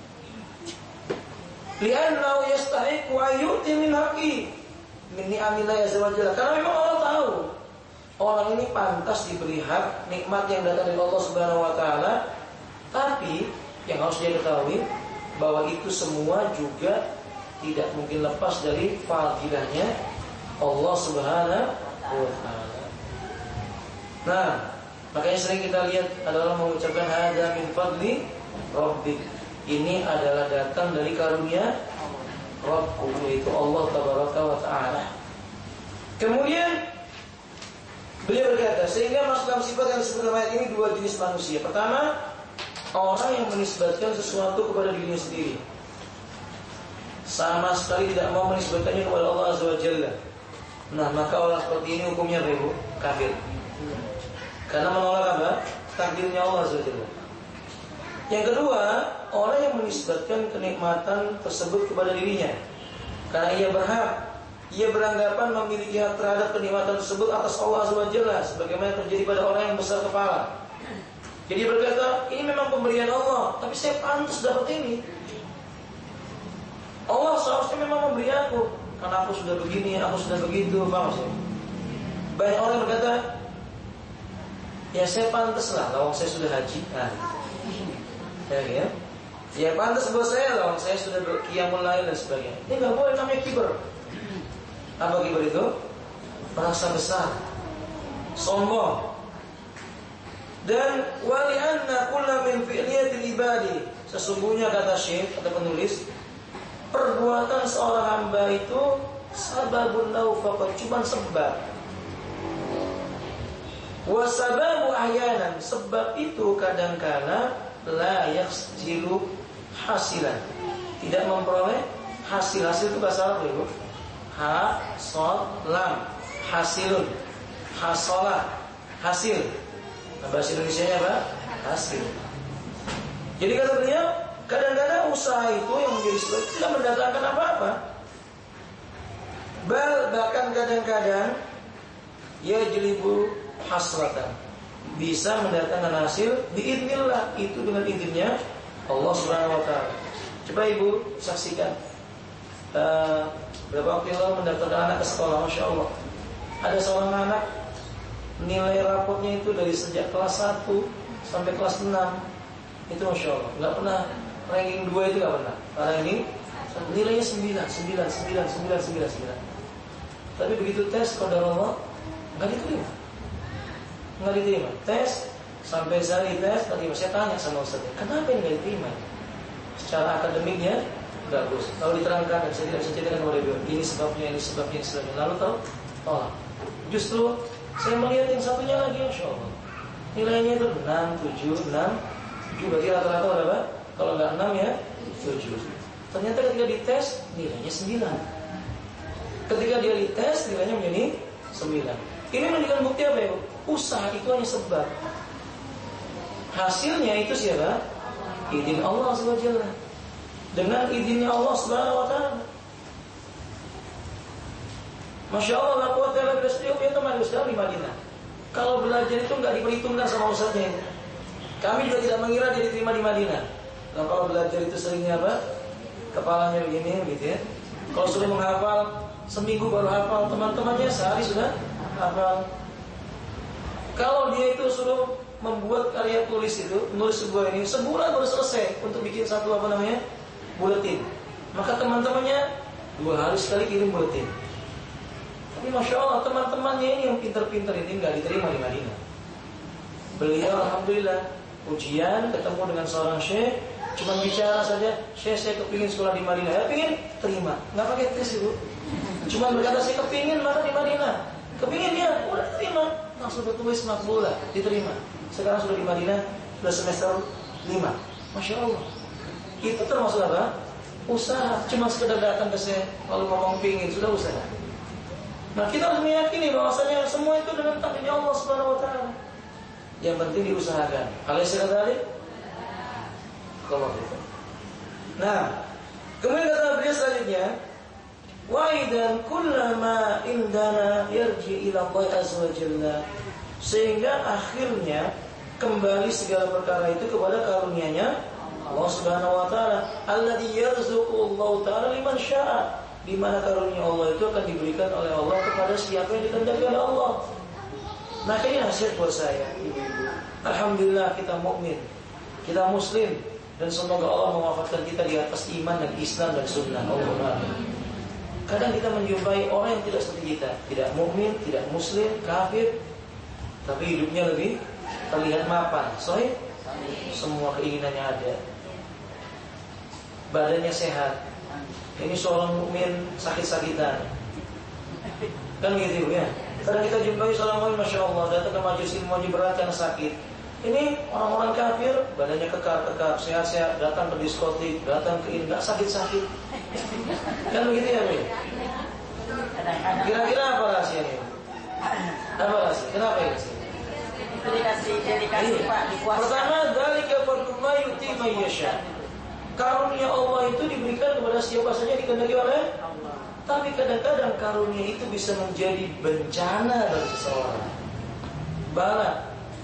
Li'annahu yastahiqu ayyuti min haqqi min ni'amillah azza wa jalla. Karena memang Allah tahu orang ini pantas diberi hak nikmat yang datang dari Allah Subhanahu wa taala, tapi yang harus dia ketahui bahwa itu semua juga tidak mungkin lepas dari fadilahnya Allah Subhanahu wa taala. Nah, makanya sering kita lihat adalah mengucapkan hadza min fadli rabbik. Ini adalah datang dari karunia Rabbku, yaitu Allah Tabaraka wa taala. Kemudian beliau berkata, sehingga masuk dalam sifat yang disebut dalam ayat ini dua jenis manusia. Pertama, orang yang menisbatkan sesuatu kepada dirinya sendiri, sama sekali tidak mau menisbatkannya kepada Allah Azza wa Jalla. Nah, maka orang seperti ini hukumnya kafir. Karena menolak apa? Takdirnya Allah Azza wa Jalla. Yang kedua, orang yang menisbatkan kenikmatan tersebut kepada dirinya karena ia berhak, ia beranggapan memiliki hak terhadap kenikmatan tersebut atas Allah Azza wa Jalla, sebagaimana terjadi pada orang yang besar kepala. Jadi berkata, ini memang pemberian Allah, tapi saya pantas dapat ini. Allah seharusnya memang memberi aku, karena aku sudah begini, aku sudah begitu, paham sih? Banyak orang berkata, ya saya pantas lah, kalau saya sudah haji. Nah, ya pantas buat saya lah, saya sudah berqiyamul lail dan sebagainya. Ini nggak boleh, namanya kibar. Apa kibar itu? Merasa besar, sombong. Dan wali anna kulla min fi'liyatil ibadi, sesungguhnya kata Syekh, kata penulis, perbuatan seorang hamba itu sababun lahu faqat, cuma sebab. Wa sababu ahyanan, sebab itu kadang-kala la yakhsilu hasilan, tidak memperoleh hasil. Hasil itu bahasa Arab itu ha sad lam, hasilun, hasolah, hasil. Nah, bahasa Indonesianya apa? Hasil. Jadi kata beliau, kadang-kadang usaha itu yang menjadi sebab tidak mendatangkan apa-apa. Bahkan kadang-kadang ya jelibu hasratan, bisa mendatangkan hasil biidznillah, itu dengan izinnya Allah Subhanahu wa taala. Coba ibu saksikan, berapa waktu lalu mendaftarkan anak ke sekolah, Masya Allah, ada seorang anak nilai rapotnya itu dari sejak kelas 1 sampai kelas 6 itu Masya Allah, nggak pernah ranking 2 itu nggak pernah. Karena ini nilainya 9. Tapi begitu tes qadarullah nggak diterima. Tes sampai saya tes tadi saya tanya sama ustaznya, kenapa ini nggak diterima? Secara akademiknya bagus, lalu diterangkan dan saya tidak bisa ceritakan kepada dia, ini sebabnya. Lalu tahu, justru saya melihat yang satunya lagi, Masya Allah, nilainya itu 6, 7, berarti rata-rata berapa? Kalau nggak 6 ya 7. Ternyata ketika dites nilainya 9. Ketika dia dites nilainya menjadi 9. Ini menunjukkan bukti apa ya? Usaha itu hanya sebab. Hasilnya itu siapa? Izin Allah Subhanahu wa taala. Dengan izinnya Allah Subhanahu wa taala. Masya Allah, la quwwata illa billah. Dia teman Ustaz di Madinah. Kalau belajar itu enggak diperhitungkan sama ustaznya itu. Kami juga tidak mengira dia diterima di Madinah. Nah, kalau belajar itu seringnya apa? Kepalanya begini gitu ya. Kalau suruh menghafal, seminggu baru hafal, teman-temannya sehari sudah hafal. Kalau dia itu suruh membuat karya tulis itu, menulis sebuah ini, sebulan baru selesai untuk bikin satu buletin. Maka teman-temannya 2 hari sekali kirim buletin. Tapi Masya Allah, teman-temannya ini yang pintar-pintar ini nggak diterima di Madinah. Beliau alhamdulillah ujian ketemu dengan seorang syekh, Cuma bicara saja, saya kepingin sekolah di Madinah. Ya pingin, terima. Nggak pakai tes Ibu. Cuma berkata saya kepingin mana di Madinah. Kepingin dia, udah terima. Langsung bertulis makbulah, diterima. Sekarang sudah di Madinah, sudah semester 5. Masya Allah. Itu termasuk apa? Usaha. Cuma sekedar datang ke saya, lalu ngomong pingin, sudah usaha. Nah kita harus meyakini bahwasanya semua itu dengan takdirnya Allah Subhanahu Wa Taala. Yang penting diusahakan. Alaysa kadzalik? Kalau itu. Nah, kemudian kata beliau selanjutnya, wa idan kullama indana yarji ila Allah azza wa jalla. Sehingga akhirnya kembali segala perkara itu kepada karunia-Nya Allah Subhanahu wa taala, alladzi yarzuqu Allah taala liman syaa, di mana karunia Allah itu akan diberikan oleh Allah kepada siapa yang dikehendaki oleh Allah. Nah, ini nasihat buat saya, ibu-ibu. Alhamdulillah kita mukmin, kita muslim, dan semoga Allah mewafatkan kita di atas iman dan Islam dan sunnah. Allahumma amin. Kadang kita menjumpai orang yang tidak seperti kita, tidak mukmin, tidak muslim, kafir, tapi hidupnya lebih terlihat mapan, sahih, semua keinginannya ada, badannya sehat. Ini seorang mukmin sakit-sakitan, kan gitu ya. Kadang kita jumpai seorang mukmin, masya Allah, datang ke majelis ilmu berat karena sakit. Ini orang-orang kafir, badannya kekar, sehat-sehat, datang ke diskotik, datang ke ini, nggak sakit-sakit. Kan begitu ya, Bu? Kira-kira apa rahasianya? Apa rahasia? Kenapa ini? Itu dikasih Pak, dikuasai. Pertama, dzalika fadlullah yu'ti man yasha. Karunia Allah itu diberikan kepada siapa saja dikehendaki oleh Allah. Tapi kadang-kadang karunia itu bisa menjadi bencana bagi seseorang. Bala.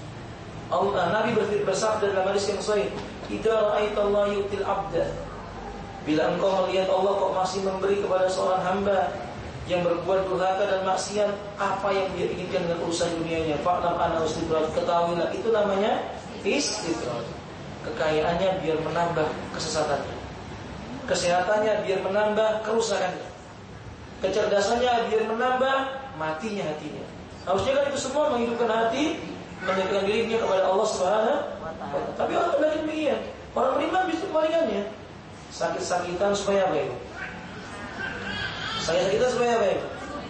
Nabi bersabda dalam hadis yang sahih, "Idza ra'aitallaha yu'til 'abda." Bila engkau melihat Allah kok masih memberi kepada seorang hamba yang berbuat durhaka dan maksiat apa yang dia inginkan dengan urusan dunianya, fa'lam anna istidrak, ketahuilah itu namanya istidrak. Kekayaannya biar menambah kesesatannya, kesehatannya biar menambah kerusakannya, kecerdasannya biar menambah matinya hatinya. Harusnya kan itu semua menghidupkan hati, mendekatkan dirinya kepada Allah Subhanahu wa taala. Tapi orang tidak demikian. Orang beriman bisa kebalikannya. Sakit-sakitan supaya apa itu? Sakit-sakitan supaya apa itu?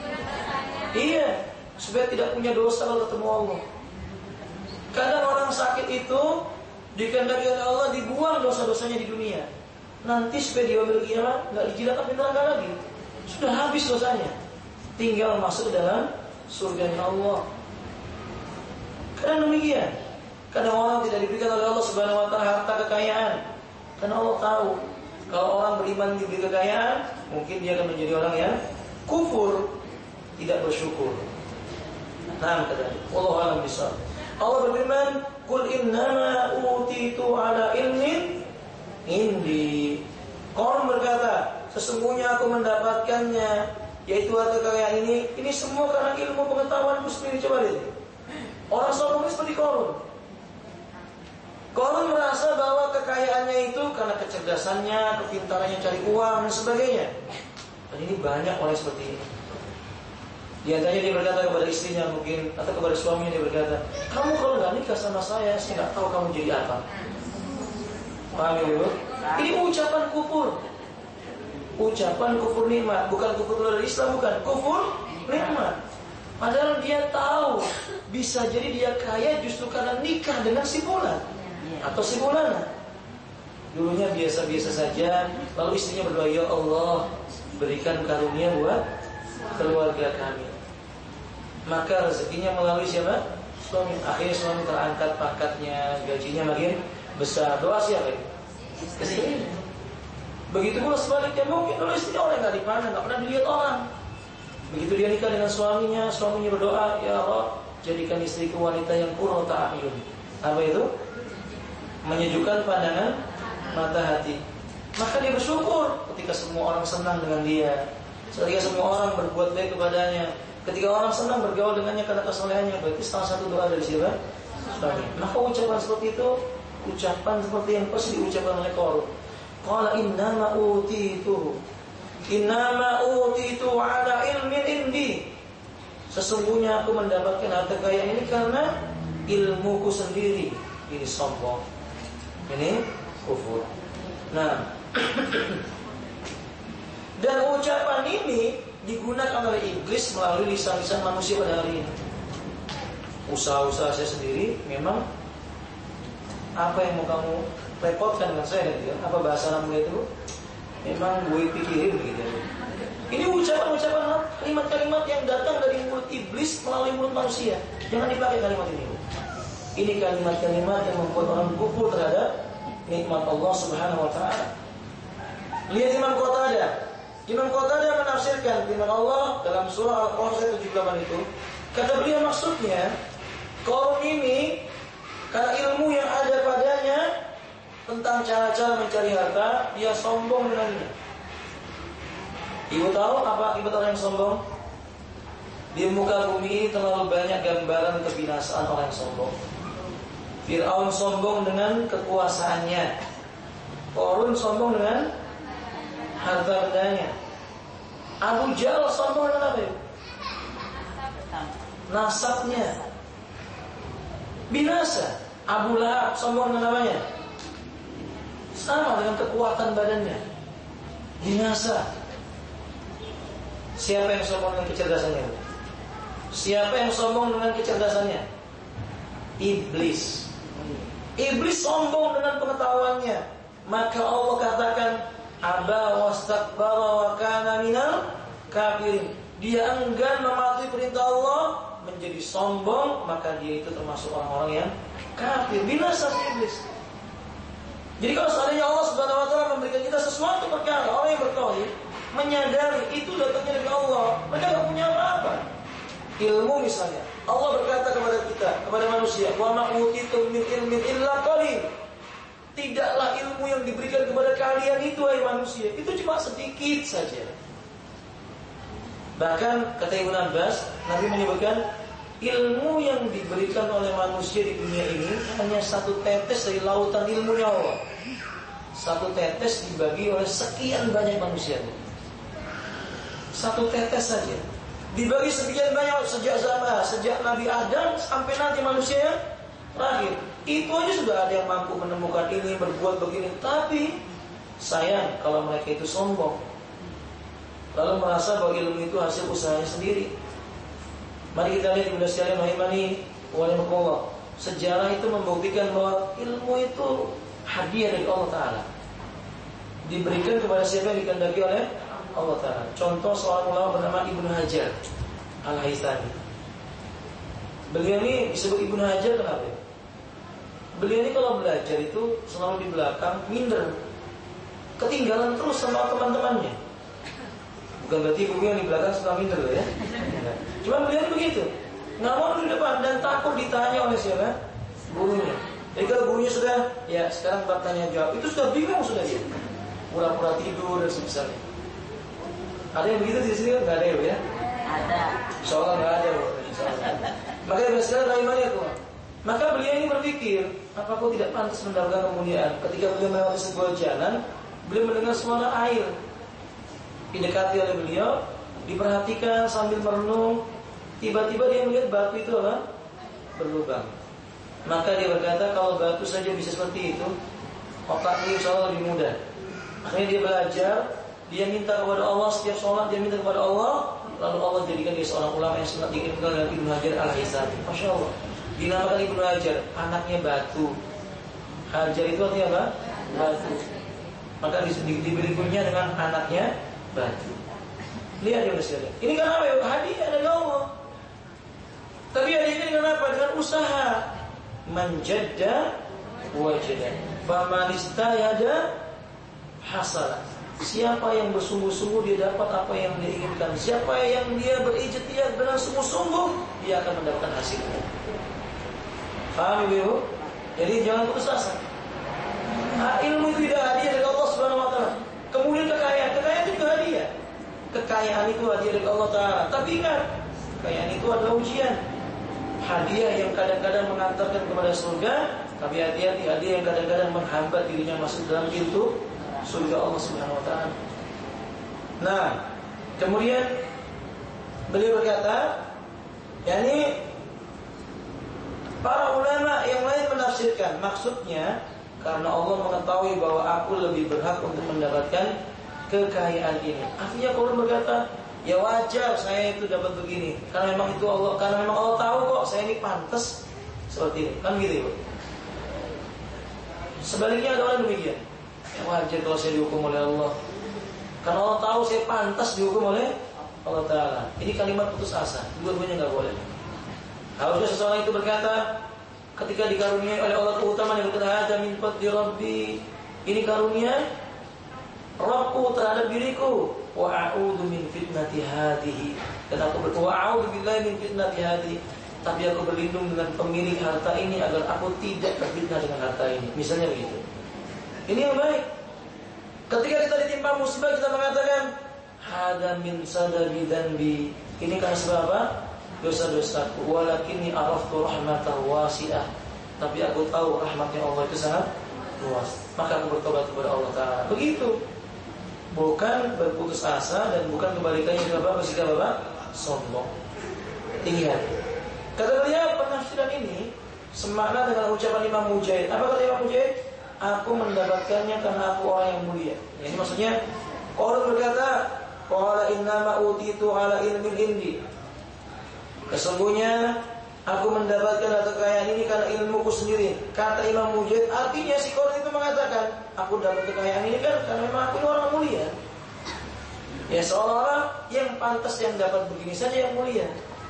Iya, supaya tidak punya dosa kalau ketemu Allah. Kadang orang sakit itu dikehendaki oleh Allah dibuang dosa-dosanya di dunia. Nanti supaya dia memiliki kiamat enggak dijilat api neraka lagi. Sudah habis dosanya. Tinggal masuk dalam surga Allah. Kadang demikian. Kadang orang tidak diberikan oleh Allah Subhanahu wa taala harta kekayaan. Karena Allah tahu kalau orang beriman diberi kekayaan, mungkin dia akan menjadi orang yang kufur, tidak bersyukur. Nah, kata Allah alam bisawab. Allah berfirman, "Qul innama utitu ala ilmin indi." Qaum berkata, sesungguhnya aku mendapatkannya, yaitu harta kekayaan ini semua karena ilmu pengetahuanku sendiri. Coba lihat. Orang sombong seperti Qarun. Qarun merasa bahwa kekayaannya itu karena kecerdasannya, kepintarannya cari uang dan sebagainya. Dan ini banyak orang seperti ini. Di antaranya dia berkata kepada istrinya mungkin, atau kepada suaminya dia berkata, "Kamu kalau nggak nikah sama saya nggak tahu kamu jadi apa." Paham ya, Bu? Ini ucapan kufur. Ucapan kufur nikmat, bukan kufur dari Islam, bukan kufur nikmat. Padahal dia tahu bisa jadi dia kaya justru karena nikah dengan si fulan atau si fulana. Dulunya biasa-biasa saja, lalu istrinya berdoa, "Ya Allah, berikan karunia buat keluarga kami." Maka rezekinya melalui siapa? Suami. Akhirnya suami terangkat pangkatnya, gajinya makin besar. Doa siapa itu? Istri. Begitu pula sebaliknya, mungkin kalau istri orang yang nggak dipandang, nggak pernah dilihat orang. Begitu dia nikah dengan suaminya berdoa, "Ya Allah, jadikan istriku wanita yang qurrata a'yun." Apa itu? Menyejukkan pandangan mata hati. Maka dia bersyukur ketika semua orang senang dengan dia, ketika semua orang berbuat baik kepadanya, ketika orang senang bergaul dengannya karena kesolehannya. Berarti salah satu doa dari siapa? Suami. Maka ucapan seperti itu, ucapan seperti yang pasti diucapkan oleh Qarun. Qala innama utitu ala ilmin indi. Sesungguhnya aku mendapatkan harta kaya ini karena ilmuku sendiri. Ini sombong, ini kufur. Nah, dan ucapan ini digunakan oleh iblis melalui lisan-lisan manusia pada hari ini. Usaha-usaha saya sendiri memang apa yang mau kamu repotkan dengan saya gitu. Apa bahasa namanya itu? Memang gue pikirin begitu. Ini ucapan-ucapan kalimat-kalimat yang datang dari mulut iblis melalui mulut manusia. Jangan dipakai kalimat ini. Ini kalimat-kalimat yang membuat orang kufur terhadap nikmat Allah Subhanahu wa taala. Lihat Imam Qatadah. Imam Qatadah menafsirkan firman Allah dalam surah Al-Qasas 78 itu. Kata beliau maksudnya, kaum ini karena ilmu yang ada padanya tentang cara-cara mencari harta, dia sombong dengannya. Ibu tahu apa akibat orang yang sombong? Di muka bumi ini terlalu banyak gambaran kebinasaan orang yang sombong. Fir'aun sombong dengan kekuasaannya. Qarun sombong dengan harta bendanya. Abu Jahal sombong dengan apa? Nasabnya. Binasa. Abu Lahab sombong dengan namanya. Sama dengan kekuatan badannya. Binasa. Siapa yang sombong dengan kecerdasannya? Siapa yang sombong dengan kecerdasannya? Iblis. Iblis sombong dengan pengetahuannya. Maka Allah katakan, aba wastakbara wa kana minal kafirin. Dia enggan mematuhi perintah Allah, menjadi sombong, maka dia itu termasuk orang-orang yang kafir. Binasa iblis. Jadi kalau seandainya Allah Subhanahu wa taala memberikan kita sesuatu perkara, orang yang bertauhid menyadari itu datangnya dari Allah, mereka tidak punya apa-apa. Ilmu misalnya, Allah berkata kepada kita, kepada manusia, wa ma utitum min ilmin illa qalil. Tidaklah ilmu yang diberikan kepada kalian itu, hai manusia, itu cuma sedikit saja. Bahkan kata Ibnu Abbas, Nabi menyebutkan ilmu yang diberikan oleh manusia di dunia ini hanya satu tetes dari lautan ilmunya Allah. Satu tetes dibagi oleh sekian banyak manusia. Satu tetes saja dibagi sekian banyak sejak Nabi Adam sampai nanti manusia yang terakhir. Itu aja sudah ada yang mampu menemukan ini, berbuat begini. Tapi sayang kalau mereka itu sombong, lalu merasa bahwa ilmu itu hasil usahanya sendiri. Mari kita lihat Ibnu Syaikhul Rahimani wa'alaikumullah. Sejarah itu membuktikan bahwa ilmu itu hadiah dari Allah Ta'ala, diberikan kepada siapa yang dikehendaki oleh Allah Ta'ala. Contoh seorang ulama bernama Ibnu Hajar Al-Haythami. Beliau ini disebut Ibnu Hajar kenapa? Beliau ini kalau belajar itu selalu di belakang, minder, ketinggalan terus sama teman-temannya. Bukan berarti guru yang di belakang suka minder ya. Cuma beliau begitu, nggak mau di depan dan takut ditanya oleh siapa? Gurunya. Jadi kalau gurunya sudah, ya sekarang bertanya jawab, itu sudah bingung sudah dia. Pura-pura tidur dan sebagainya. Ada yang begitu di sini kan? Nggak ada ya? Ada. Soalnya nggak ada. Maka sekarang rahimahnya tuh. Maka beliau ini berpikir, apa kok tidak pantas mendapatkan kemuliaan? Ketika beliau melewati sebuah jalan, beliau mendengar suara air. Didekati oleh beliau, diperhatikan sambil merenung. Tiba-tiba dia melihat batu itu apa? Berlubang. Maka dia berkata, kalau batu saja bisa seperti itu, otaknya insya Allah lebih mudah. Akhirnya dia belajar, dia minta kepada Allah setiap sholat, dia minta kepada Allah, lalu Allah jadikan dia seorang ulama yang sangat dikenal dengan Ibnu Hajar Al-Haythami. Masya Allah. Dinamakan Ibnu Hajar, anaknya batu. Hajar itu artinya apa? Batu. Maka diberi kunyah dengan anaknya batu. Lihat ya sekalian. Ini kan apa ya? Hadiah dari Allah. Tapi hadiahnya dengan apa? Dengan usaha. Manjadda wajada. Faman istayada hasalah. Siapa yang bersungguh-sungguh dia dapat apa yang dia inginkan. Siapa yang dia berijtihad dengan sungguh-sungguh, dia akan mendapatkan hasilnya. Paham Ibu? Jadi jangan putus asa. Ilmu itu tidak hadiah dari Allah Subhanahu wa taala. Kemudian kekayaan itu juga hadiah. Kekayaan itu hadiah dari Allah Ta'ala. Tapi ingat, kekayaan itu adalah ujian. Hadiah yang kadang-kadang mengantarkan kepada surga, tapi hati-hati hadiah yang kadang-kadang menghambat dirinya masuk dalam pintu surga Allah Subhanahu wa taala. Nah, kemudian beliau berkata, yakni para ulama yang lain menafsirkan, maksudnya karena Allah mengetahui bahwa aku lebih berhak untuk mendapatkan kekayaan ini. Akhirnya Qarun berkata, ya wajar saya itu dapat begini, karena memang Allah tahu kok saya ini pantas seperti ini, kan gitu ya. Sebaliknya ada orang demikian, ya wajar kalau saya dihukum oleh Allah, karena Allah tahu saya pantas dihukum oleh Allah Ta'ala. Ini kalimat putus asa, dua-duanya nggak boleh. Harusnya seseorang itu berkata, ketika dikaruniai oleh Allah keutamaan yang berkata, "Hada min fadli Rabbi," ini karunia Rabbku terhadap diriku. Wa a'udzu min fitnati hadhihi, dan aku a'udzu billahi min fitnati hadhihi, tapi aku berlindung dengan pemilik harta ini agar aku tidak terfitnah dengan harta ini. Misalnya begitu. Ini yang baik. Ketika kita ditimpa musibah, kita mengatakan, "Hada min sadabi dzanbi," ini karena sebab apa? Dosa-dosaku. Walakinni araftu rahmatahu wasi'ah, tapi aku tahu rahmatnya Allah itu sangat luas, maka aku bertobat kepada Allah Ta'ala. Begitu. Bukan berputus asa dan bukan kebalikannya Bapak bersikap Bapak sombong, tinggi hati. Kata beliau, penafsiran ini semakna dengan ucapan Imam Mujahid. Apa kata Imam Mujahid? Aku mendapatkannya karena aku orang yang mulia. Ini maksudnya Qarun berkata, qala innama utitu ala ilmin indi, sesungguhnya aku mendapatkan kekayaan ini karena ilmuku sendiri. Kata Imam Mujahid, artinya si Qarun itu mengatakan, aku dapat kekayaan ini kan karena memang aku ini orang mulia. Ya seolah-olah yang pantas yang dapat begini saja yang mulia.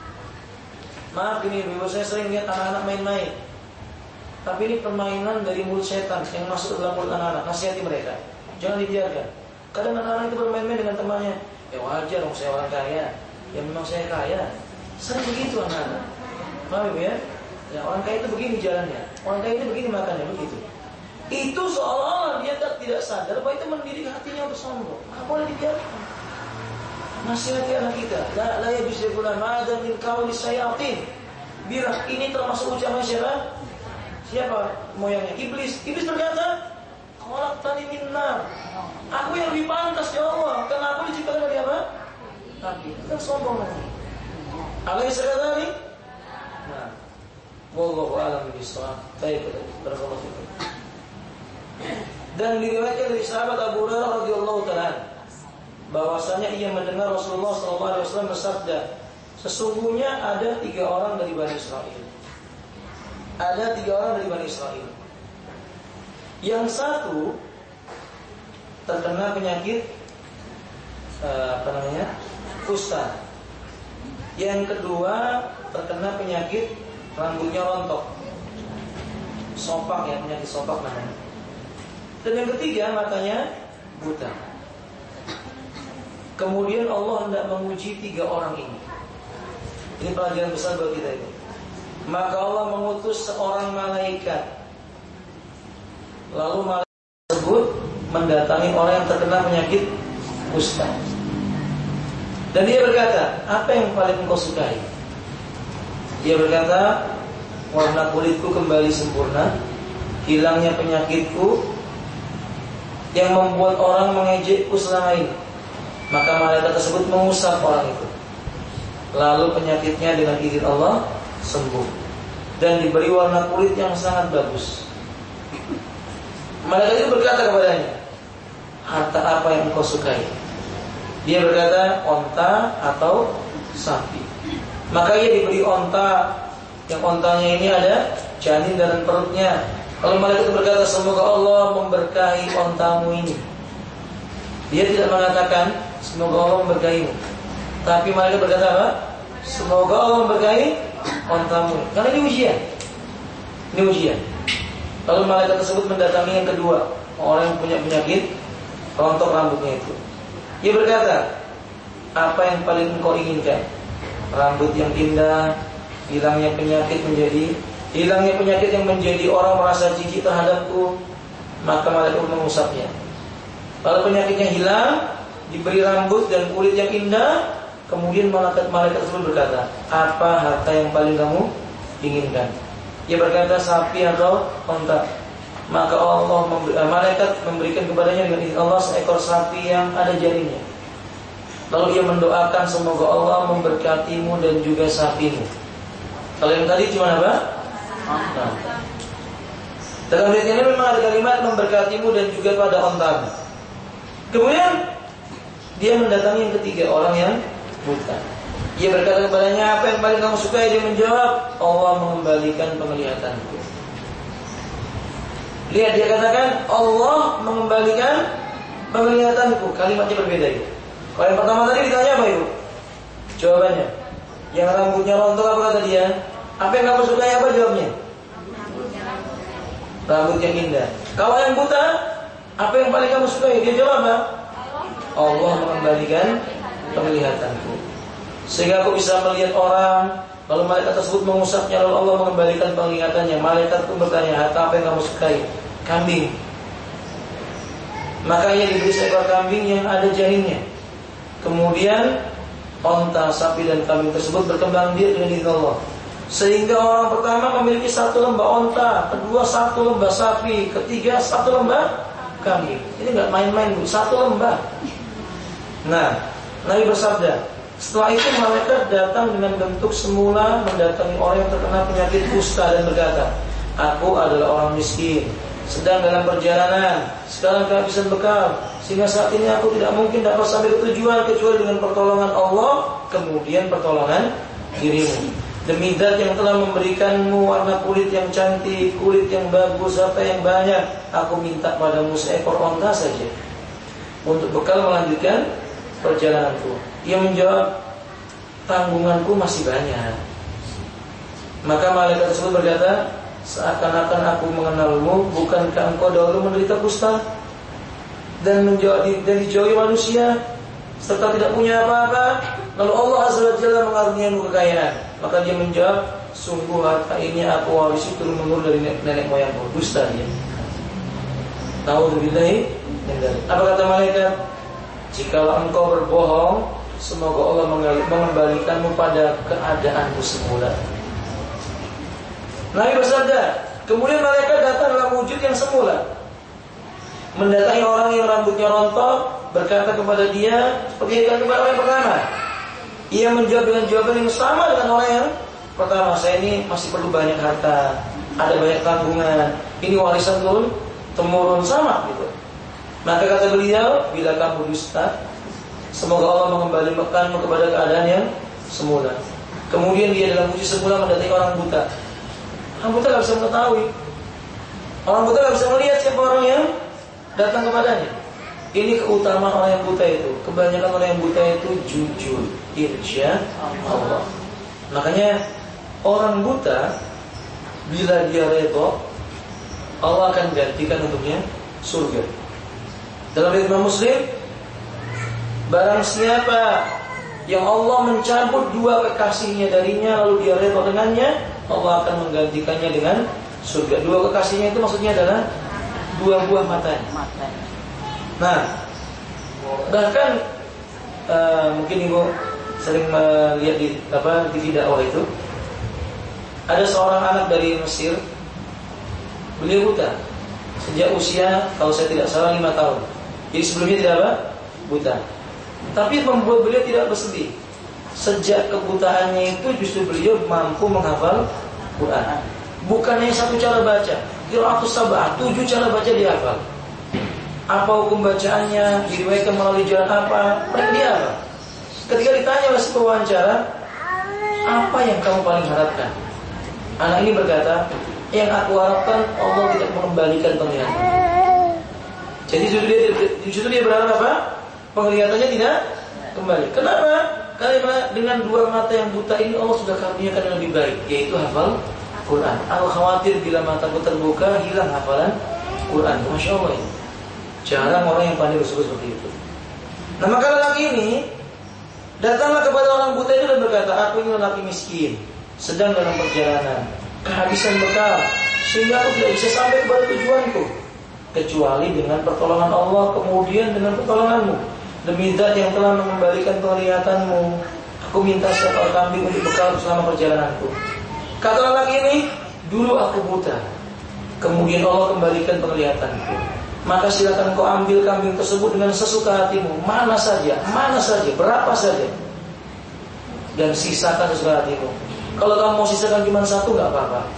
Maaf ini ibu, saya sering lihat anak-anak main-main, tapi ini permainan dari mulut setan yang masuk dalam mulut anak-anak. Nasihati mereka, jangan dibiarkan. Kadang anak-anak itu bermain-main dengan temannya. Ya wajar dong, saya orang kaya. Ya memang saya kaya. Sering begitu anak-anak. Paham ya? Ya orang kaya itu begini jalannya, orang kaya itu begini makannya, begitu. Itu seolah-olah dia tidak sadar bahwa itu mendidik hatinya untuk sombong. Nggak boleh dibiarkan. Nasihati anak kita, la yajuzul ma'adan min qawli syayatin. Biar ini termasuk ucapan siapa? Siapa moyangnya? Iblis. Iblis berkata, "Khalaqtani min nar." Aku yang lebih pantas ya Allah, karena aku diciptakan dari apa? Api. Kita sombong lagi. Alaysa kadzalik? Nah, wallahu a'lam bishawab. Baik, barakallahu fikum. Dan diriwayatkan dari sahabat Abu Hurairah radhiyallahu ta'ala bahwasanya ia mendengar Rasulullah SAW bersabda, sesungguhnya ada 3 orang dari Bani Israel. Ada 3 orang dari Bani Israel. Yang satu terkena penyakit kusta. Yang kedua terkena penyakit rambutnya rontok, sopak ya, penyakit sopak namanya. Dan yang ketiga matanya buta. Kemudian Allah hendak menguji 3 orang ini. Ini pelajaran besar buat kita ini. Maka Allah mengutus seorang malaikat. Lalu malaikat tersebut mendatangi orang yang terkena penyakit kusta. Dan dia berkata, apa yang paling engkau sukai? Dia berkata, warna kulitku kembali sempurna, hilangnya penyakitku yang membuat orang mengejekku selama ini. Maka malaikat tersebut mengusap orang itu. Lalu penyakitnya dengan izin Allah sembuh dan diberi warna kulit yang sangat bagus. Malaikat itu berkata kepadanya, harta apa yang engkau sukai? Dia berkata, onta atau sapi. Maka ia diberi onta, yang ontanya ini ada janin dalam perutnya. Lalu malaikat itu berkata, semoga Allah memberkahi ontamu ini. Dia tidak mengatakan semoga Allah memberkahimu, tapi malaikat berkata apa? Semoga Allah memberkahi ontamu. Karena ini ujian. Ini ujian. Lalu malaikat tersebut mendatangi yang kedua, orang yang punya penyakit rontok rambutnya itu. Dia berkata, apa yang paling engkau inginkan? Rambut yang indah, hilangnya penyakit yang menjadi orang merasa jijik terhadapku. Maka malaikat mengusapnya. Lalu penyakitnya hilang, diberi rambut dan kulit yang indah. Kemudian malaikat tersebut berkata, apa harta yang paling kamu inginkan? Dia berkata, sapi atau onta. Maka malaikat memberikan kepadanya dengan izin Allah seekor sapi yang ada janinnya. Lalu ia mendoakan semoga Allah memberkatimu dan juga sapimu. Kalau yang tadi cuma apa? Nah. Dalam ayat ini memang ada kalimat memberkatimu dan juga pada ontamu. Kemudian dia mendatangi yang ketiga, orang yang buta. Ia berkata kepadanya, apa yang paling kamu sukai? Dia menjawab, Allah mengembalikan penglihatanku. Lihat, dia katakan Allah mengembalikan penglihatanku. Kalimatnya berbeda itu. Kalau yang pertama tadi ditanya apa itu? Jawabannya, yang rambutnya rontok apa kata dia? Apa yang kamu sukai? Apa jawabnya? Rambut yang indah. Kalau yang buta, apa yang paling kamu sukai? Dia jawab apa? Allah mengembalikan penglihatanku, sehingga aku bisa melihat orang. Lalu malaikat tersebut mengusapnya, lalu Allah mengembalikan penglihatannya. Malaikat pun bertanya, harta apa yang kamu sukai? Kambing. Maka ia diberi seekor kambing yang ada janinnya. Kemudian onta, sapi dan kambing tersebut berkembang biak dengan izin Allah, sehingga orang pertama memiliki 1 lembah onta, kedua 1 lembah sapi, ketiga 1 lembah kambing. Ini nggak main-main, 1 lembah. Nah, Nabi bersabda, setelah itu malaikat datang dengan bentuk semula mendatangi orang yang terkena penyakit kusta dan berkata, aku adalah orang miskin, sedang dalam perjalanan, sekarang kehabisan bekal, sehingga saat ini aku tidak mungkin dapat sampai ke tujuan kecuali dengan pertolongan Allah, kemudian pertolongan dirimu. Demi zat yang telah memberikanmu warna kulit yang cantik, kulit yang bagus, harta yang banyak, aku minta padamu seekor onta saja untuk bekal melanjutkan perjalananku. Ia menjawab, tanggunganku masih banyak. Maka malaikat tersebut berkata, seakan-akan aku mengenalmu, bukankah engkau dahulu menderita kusta dan dijauhi manusia serta tidak punya apa-apa, lalu Allah Azza wa Jalla mengaruniaimu kekayaan? Maka dia menjawab, sungguh harta ini aku warisi turun-menurun dari nenek moyangku. Dusta dia. Nauzubillahi min dzalik. Apa kata malaikat? Jikalau engkau berbohong, semoga Allah mengembalikanmu pada keadaanmu semula. Nabi bersabda, kemudian malaikat datang dalam wujud yang semula, mendatangi orang yang rambutnya rontok, berkata kepada dia seperti yang kepada orang yang pertama. Ia menjawab dengan jawaban yang sama dengan orang yang pertama, saya ini masih perlu banyak harta, ada banyak tanggungan, ini warisan turun temurun, sama gitu. Maka kata beliau, bila kamu dusta, semoga Allah mengembalikanmu kepada keadaan yang semula. Kemudian dia dalam wujud semula mendatangi orang buta. Orang buta tidak bisa mengetahui, orang buta tidak bisa melihat siapa orang yang datang kepadanya. Ini keutamaan orang yang buta itu. Kebanyakan orang yang buta itu jujur, insya Allah. Makanya orang buta, bila dia redha, Allah akan gantikan untuknya surga. Dalam riwayat Muslim, barang siapa yang Allah mencabut 2 kekasihnya darinya lalu dia redha dengannya, Allah akan menggantikannya dengan surga. 2 kekasihnya itu maksudnya adalah 2 buah matanya. Nah, bahkan mungkin ibu sering melihat di TV dakwah itu, ada seorang anak dari Mesir, beliau buta sejak usia, kalau saya tidak salah, 5 tahun. Jadi sebelumnya tidak apa? Buta. Tapi membuat beliau tidak bersedih. Sejak kebutaannya itu justru beliau mampu menghafal Quran. Bukannya 1 cara baca, qiraatus sab'ah, 7 cara baca dia hafal. Apa hukum bacaannya, diriwayatkan melalui jalan apa, mereka dia apa? Ketika ditanya oleh pewawancara, apa yang kamu paling harapkan? Anak ini berkata, yang aku harapkan Allah tidak mengembalikan penglihatan. Jadi justru dia berharap apa? Penglihatannya tidak kembali. Kenapa? Karena dengan 2 mata yang buta ini Allah sudah karuniakan yang lebih baik, yaitu hafal Quran. Aku khawatir bila mataku terbuka hilang hafalan Quran. Masya Allah ini. Jarang orang yang pandai bersyukur seperti itu. Nah, maka lelaki ini datanglah kepada orang buta itu dan berkata, aku ini lelaki miskin, sedang dalam perjalanan, kehabisan bekal, sehingga aku tidak bisa sampai kepada tujuanku, kecuali dengan pertolongan Allah, kemudian dengan pertolonganmu. Demi zat yang telah mengembalikan penglihatanmu, aku minta seekor kambing untuk bekal selama perjalananku. Kata lelaki ini, dulu aku buta, kemudian Allah kembalikan penglihatanku. Maka silakan kau ambil kambing tersebut dengan sesuka hatimu, mana saja, berapa saja, dan sisakan sesuka hatimu. Kalau kamu mau sisakan cuma 1, nggak apa-apa.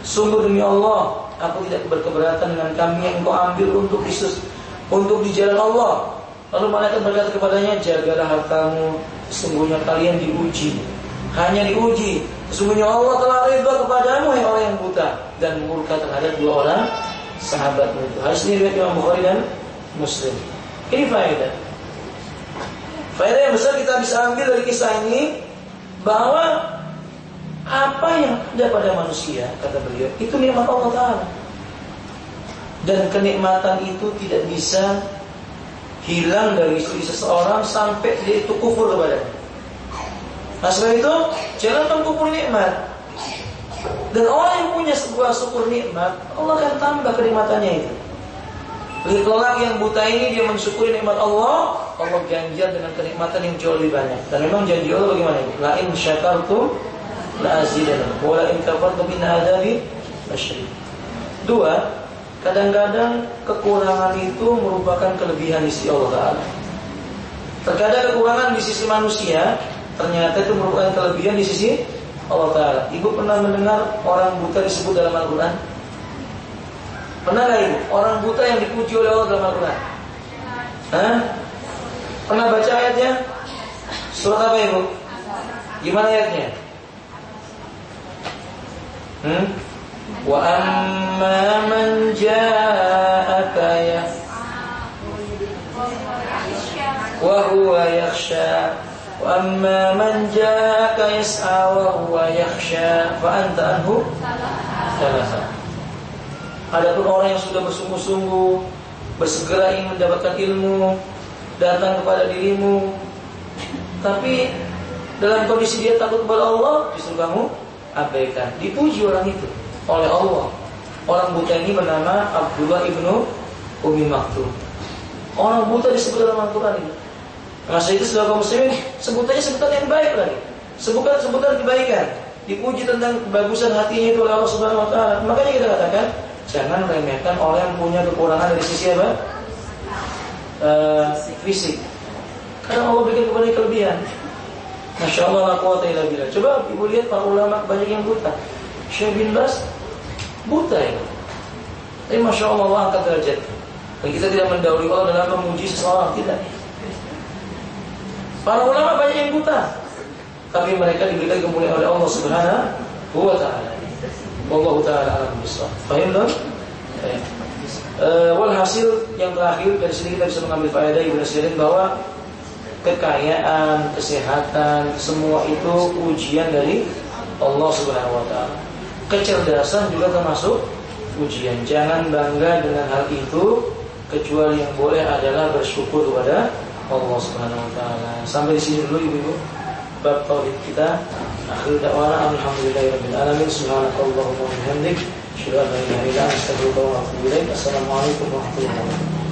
Sungguh demi Allah, aku tidak berkeberatan dengan kami yang engkau ambil untuk di jalan Allah. Lalu malaikat berkata kepadanya, jagalah hartamu, sesungguhnya kalian diuji. Hanya diuji. Sesungguhnya Allah telah ridha kepadamu hai orang yang buta, dan murka terhadap dua orang sahabatmu itu. Hadis ini riwayat Imam Bukhari dan Muslim. Ini faedah. Faedah yang besar kita bisa ambil dari kisah ini, bahwa apa yang ada pada manusia, kata beliau, itu nikmat Allah Ta'ala. Dan kenikmatan itu tidak bisa hilang dari istri seseorang sampai dia itu kufur kepadanya. Nah sebab itu jangan mengkufur nikmat. Dan orang yang punya sebuah syukur nikmat, Allah akan tambah kenikmatannya itu. Lelaki yang buta ini dia mensyukuri nikmat Allah, Allah ganjar dengan kenikmatan yang jauh lebih banyak. Dan memang janji Allah bagaimana ini? La in syakartum la azidannakum wa la in kafartum inna adzabi lasyadid. Dua, kadang-kadang kekurangan itu merupakan kelebihan di sisi Allah Ta'ala. Terkadang kekurangan di sisi manusia ternyata itu merupakan kelebihan di sisi Allah Ta'ala. Ibu pernah mendengar orang buta disebut dalam Al-Quran? Pernah gak ibu? Orang buta yang dipuji oleh Allah dalam Al-Quran? Hah? Pernah baca ayatnya? Surat apa ibu? Gimana ayatnya? Wa amma man ja'aka wa huwa yakhsha wa amma man ja'aka yas'a wa huwa yakhsha fa anta anhu talaha. Adapun orang yang sudah bersungguh-sungguh bersegera ingin mendapatkan ilmu, datang kepada dirimu, tapi dalam kondisi dia takut kepada Allah, justru kamu abaikan. Dipuji orang itu oleh Allah. Orang buta ini bernama Abdullah ibnu Umi Maktum. Orang buta disebut dalam Al-Quran ini. Masa itu sebagai kaum muslimin sebutannya sebutan yang baik lagi. Sebutan kebaikan. Dipuji tentang kebagusan hatinya itu oleh Allah Subhanahu wa taala. Makanya kita katakan jangan remehkan orang yang punya kekurangan dari sisi apa? Fisik. Karena Allah berikan kepada kelebihan. Masya Allah la quwwata illa billah. Coba ibu lihat para ulama banyak yang buta. Syekh bin Baz buta ya. Tapi Masya Allah Allah angkat derajat. Dan kita tidak mendahului Allah dalam memuji seseorang, tidak. Para ulama banyak yang buta, tapi mereka diberikan kemuliaan oleh Allah Subhanahu wa ta'ala. Wallahu ta'ala a'lam bishawab. Paham tak? Walhasil yang terakhir dari sini kita bisa mengambil faedah ibu sekalian bahwa kekayaan, kesehatan, semua itu ujian dari Allah Subhanahu wa ta'ala. Kecerdasan juga termasuk ujian. Jangan bangga dengan hal itu, kecuali yang boleh adalah bersyukur kepada Allah Subhanahu wa ta'ala. Sampai di sini dulu ibu-ibu bab tauhid kita. Akhir da'wana alhamdulillahirabbil alamin. Subhanakallahumma wa bihamdik, asyhadu an la ilaha illa anta, astaghfiruka wa atubu ilaik. Assalamualaikum warahmatullahi wabarakatuh.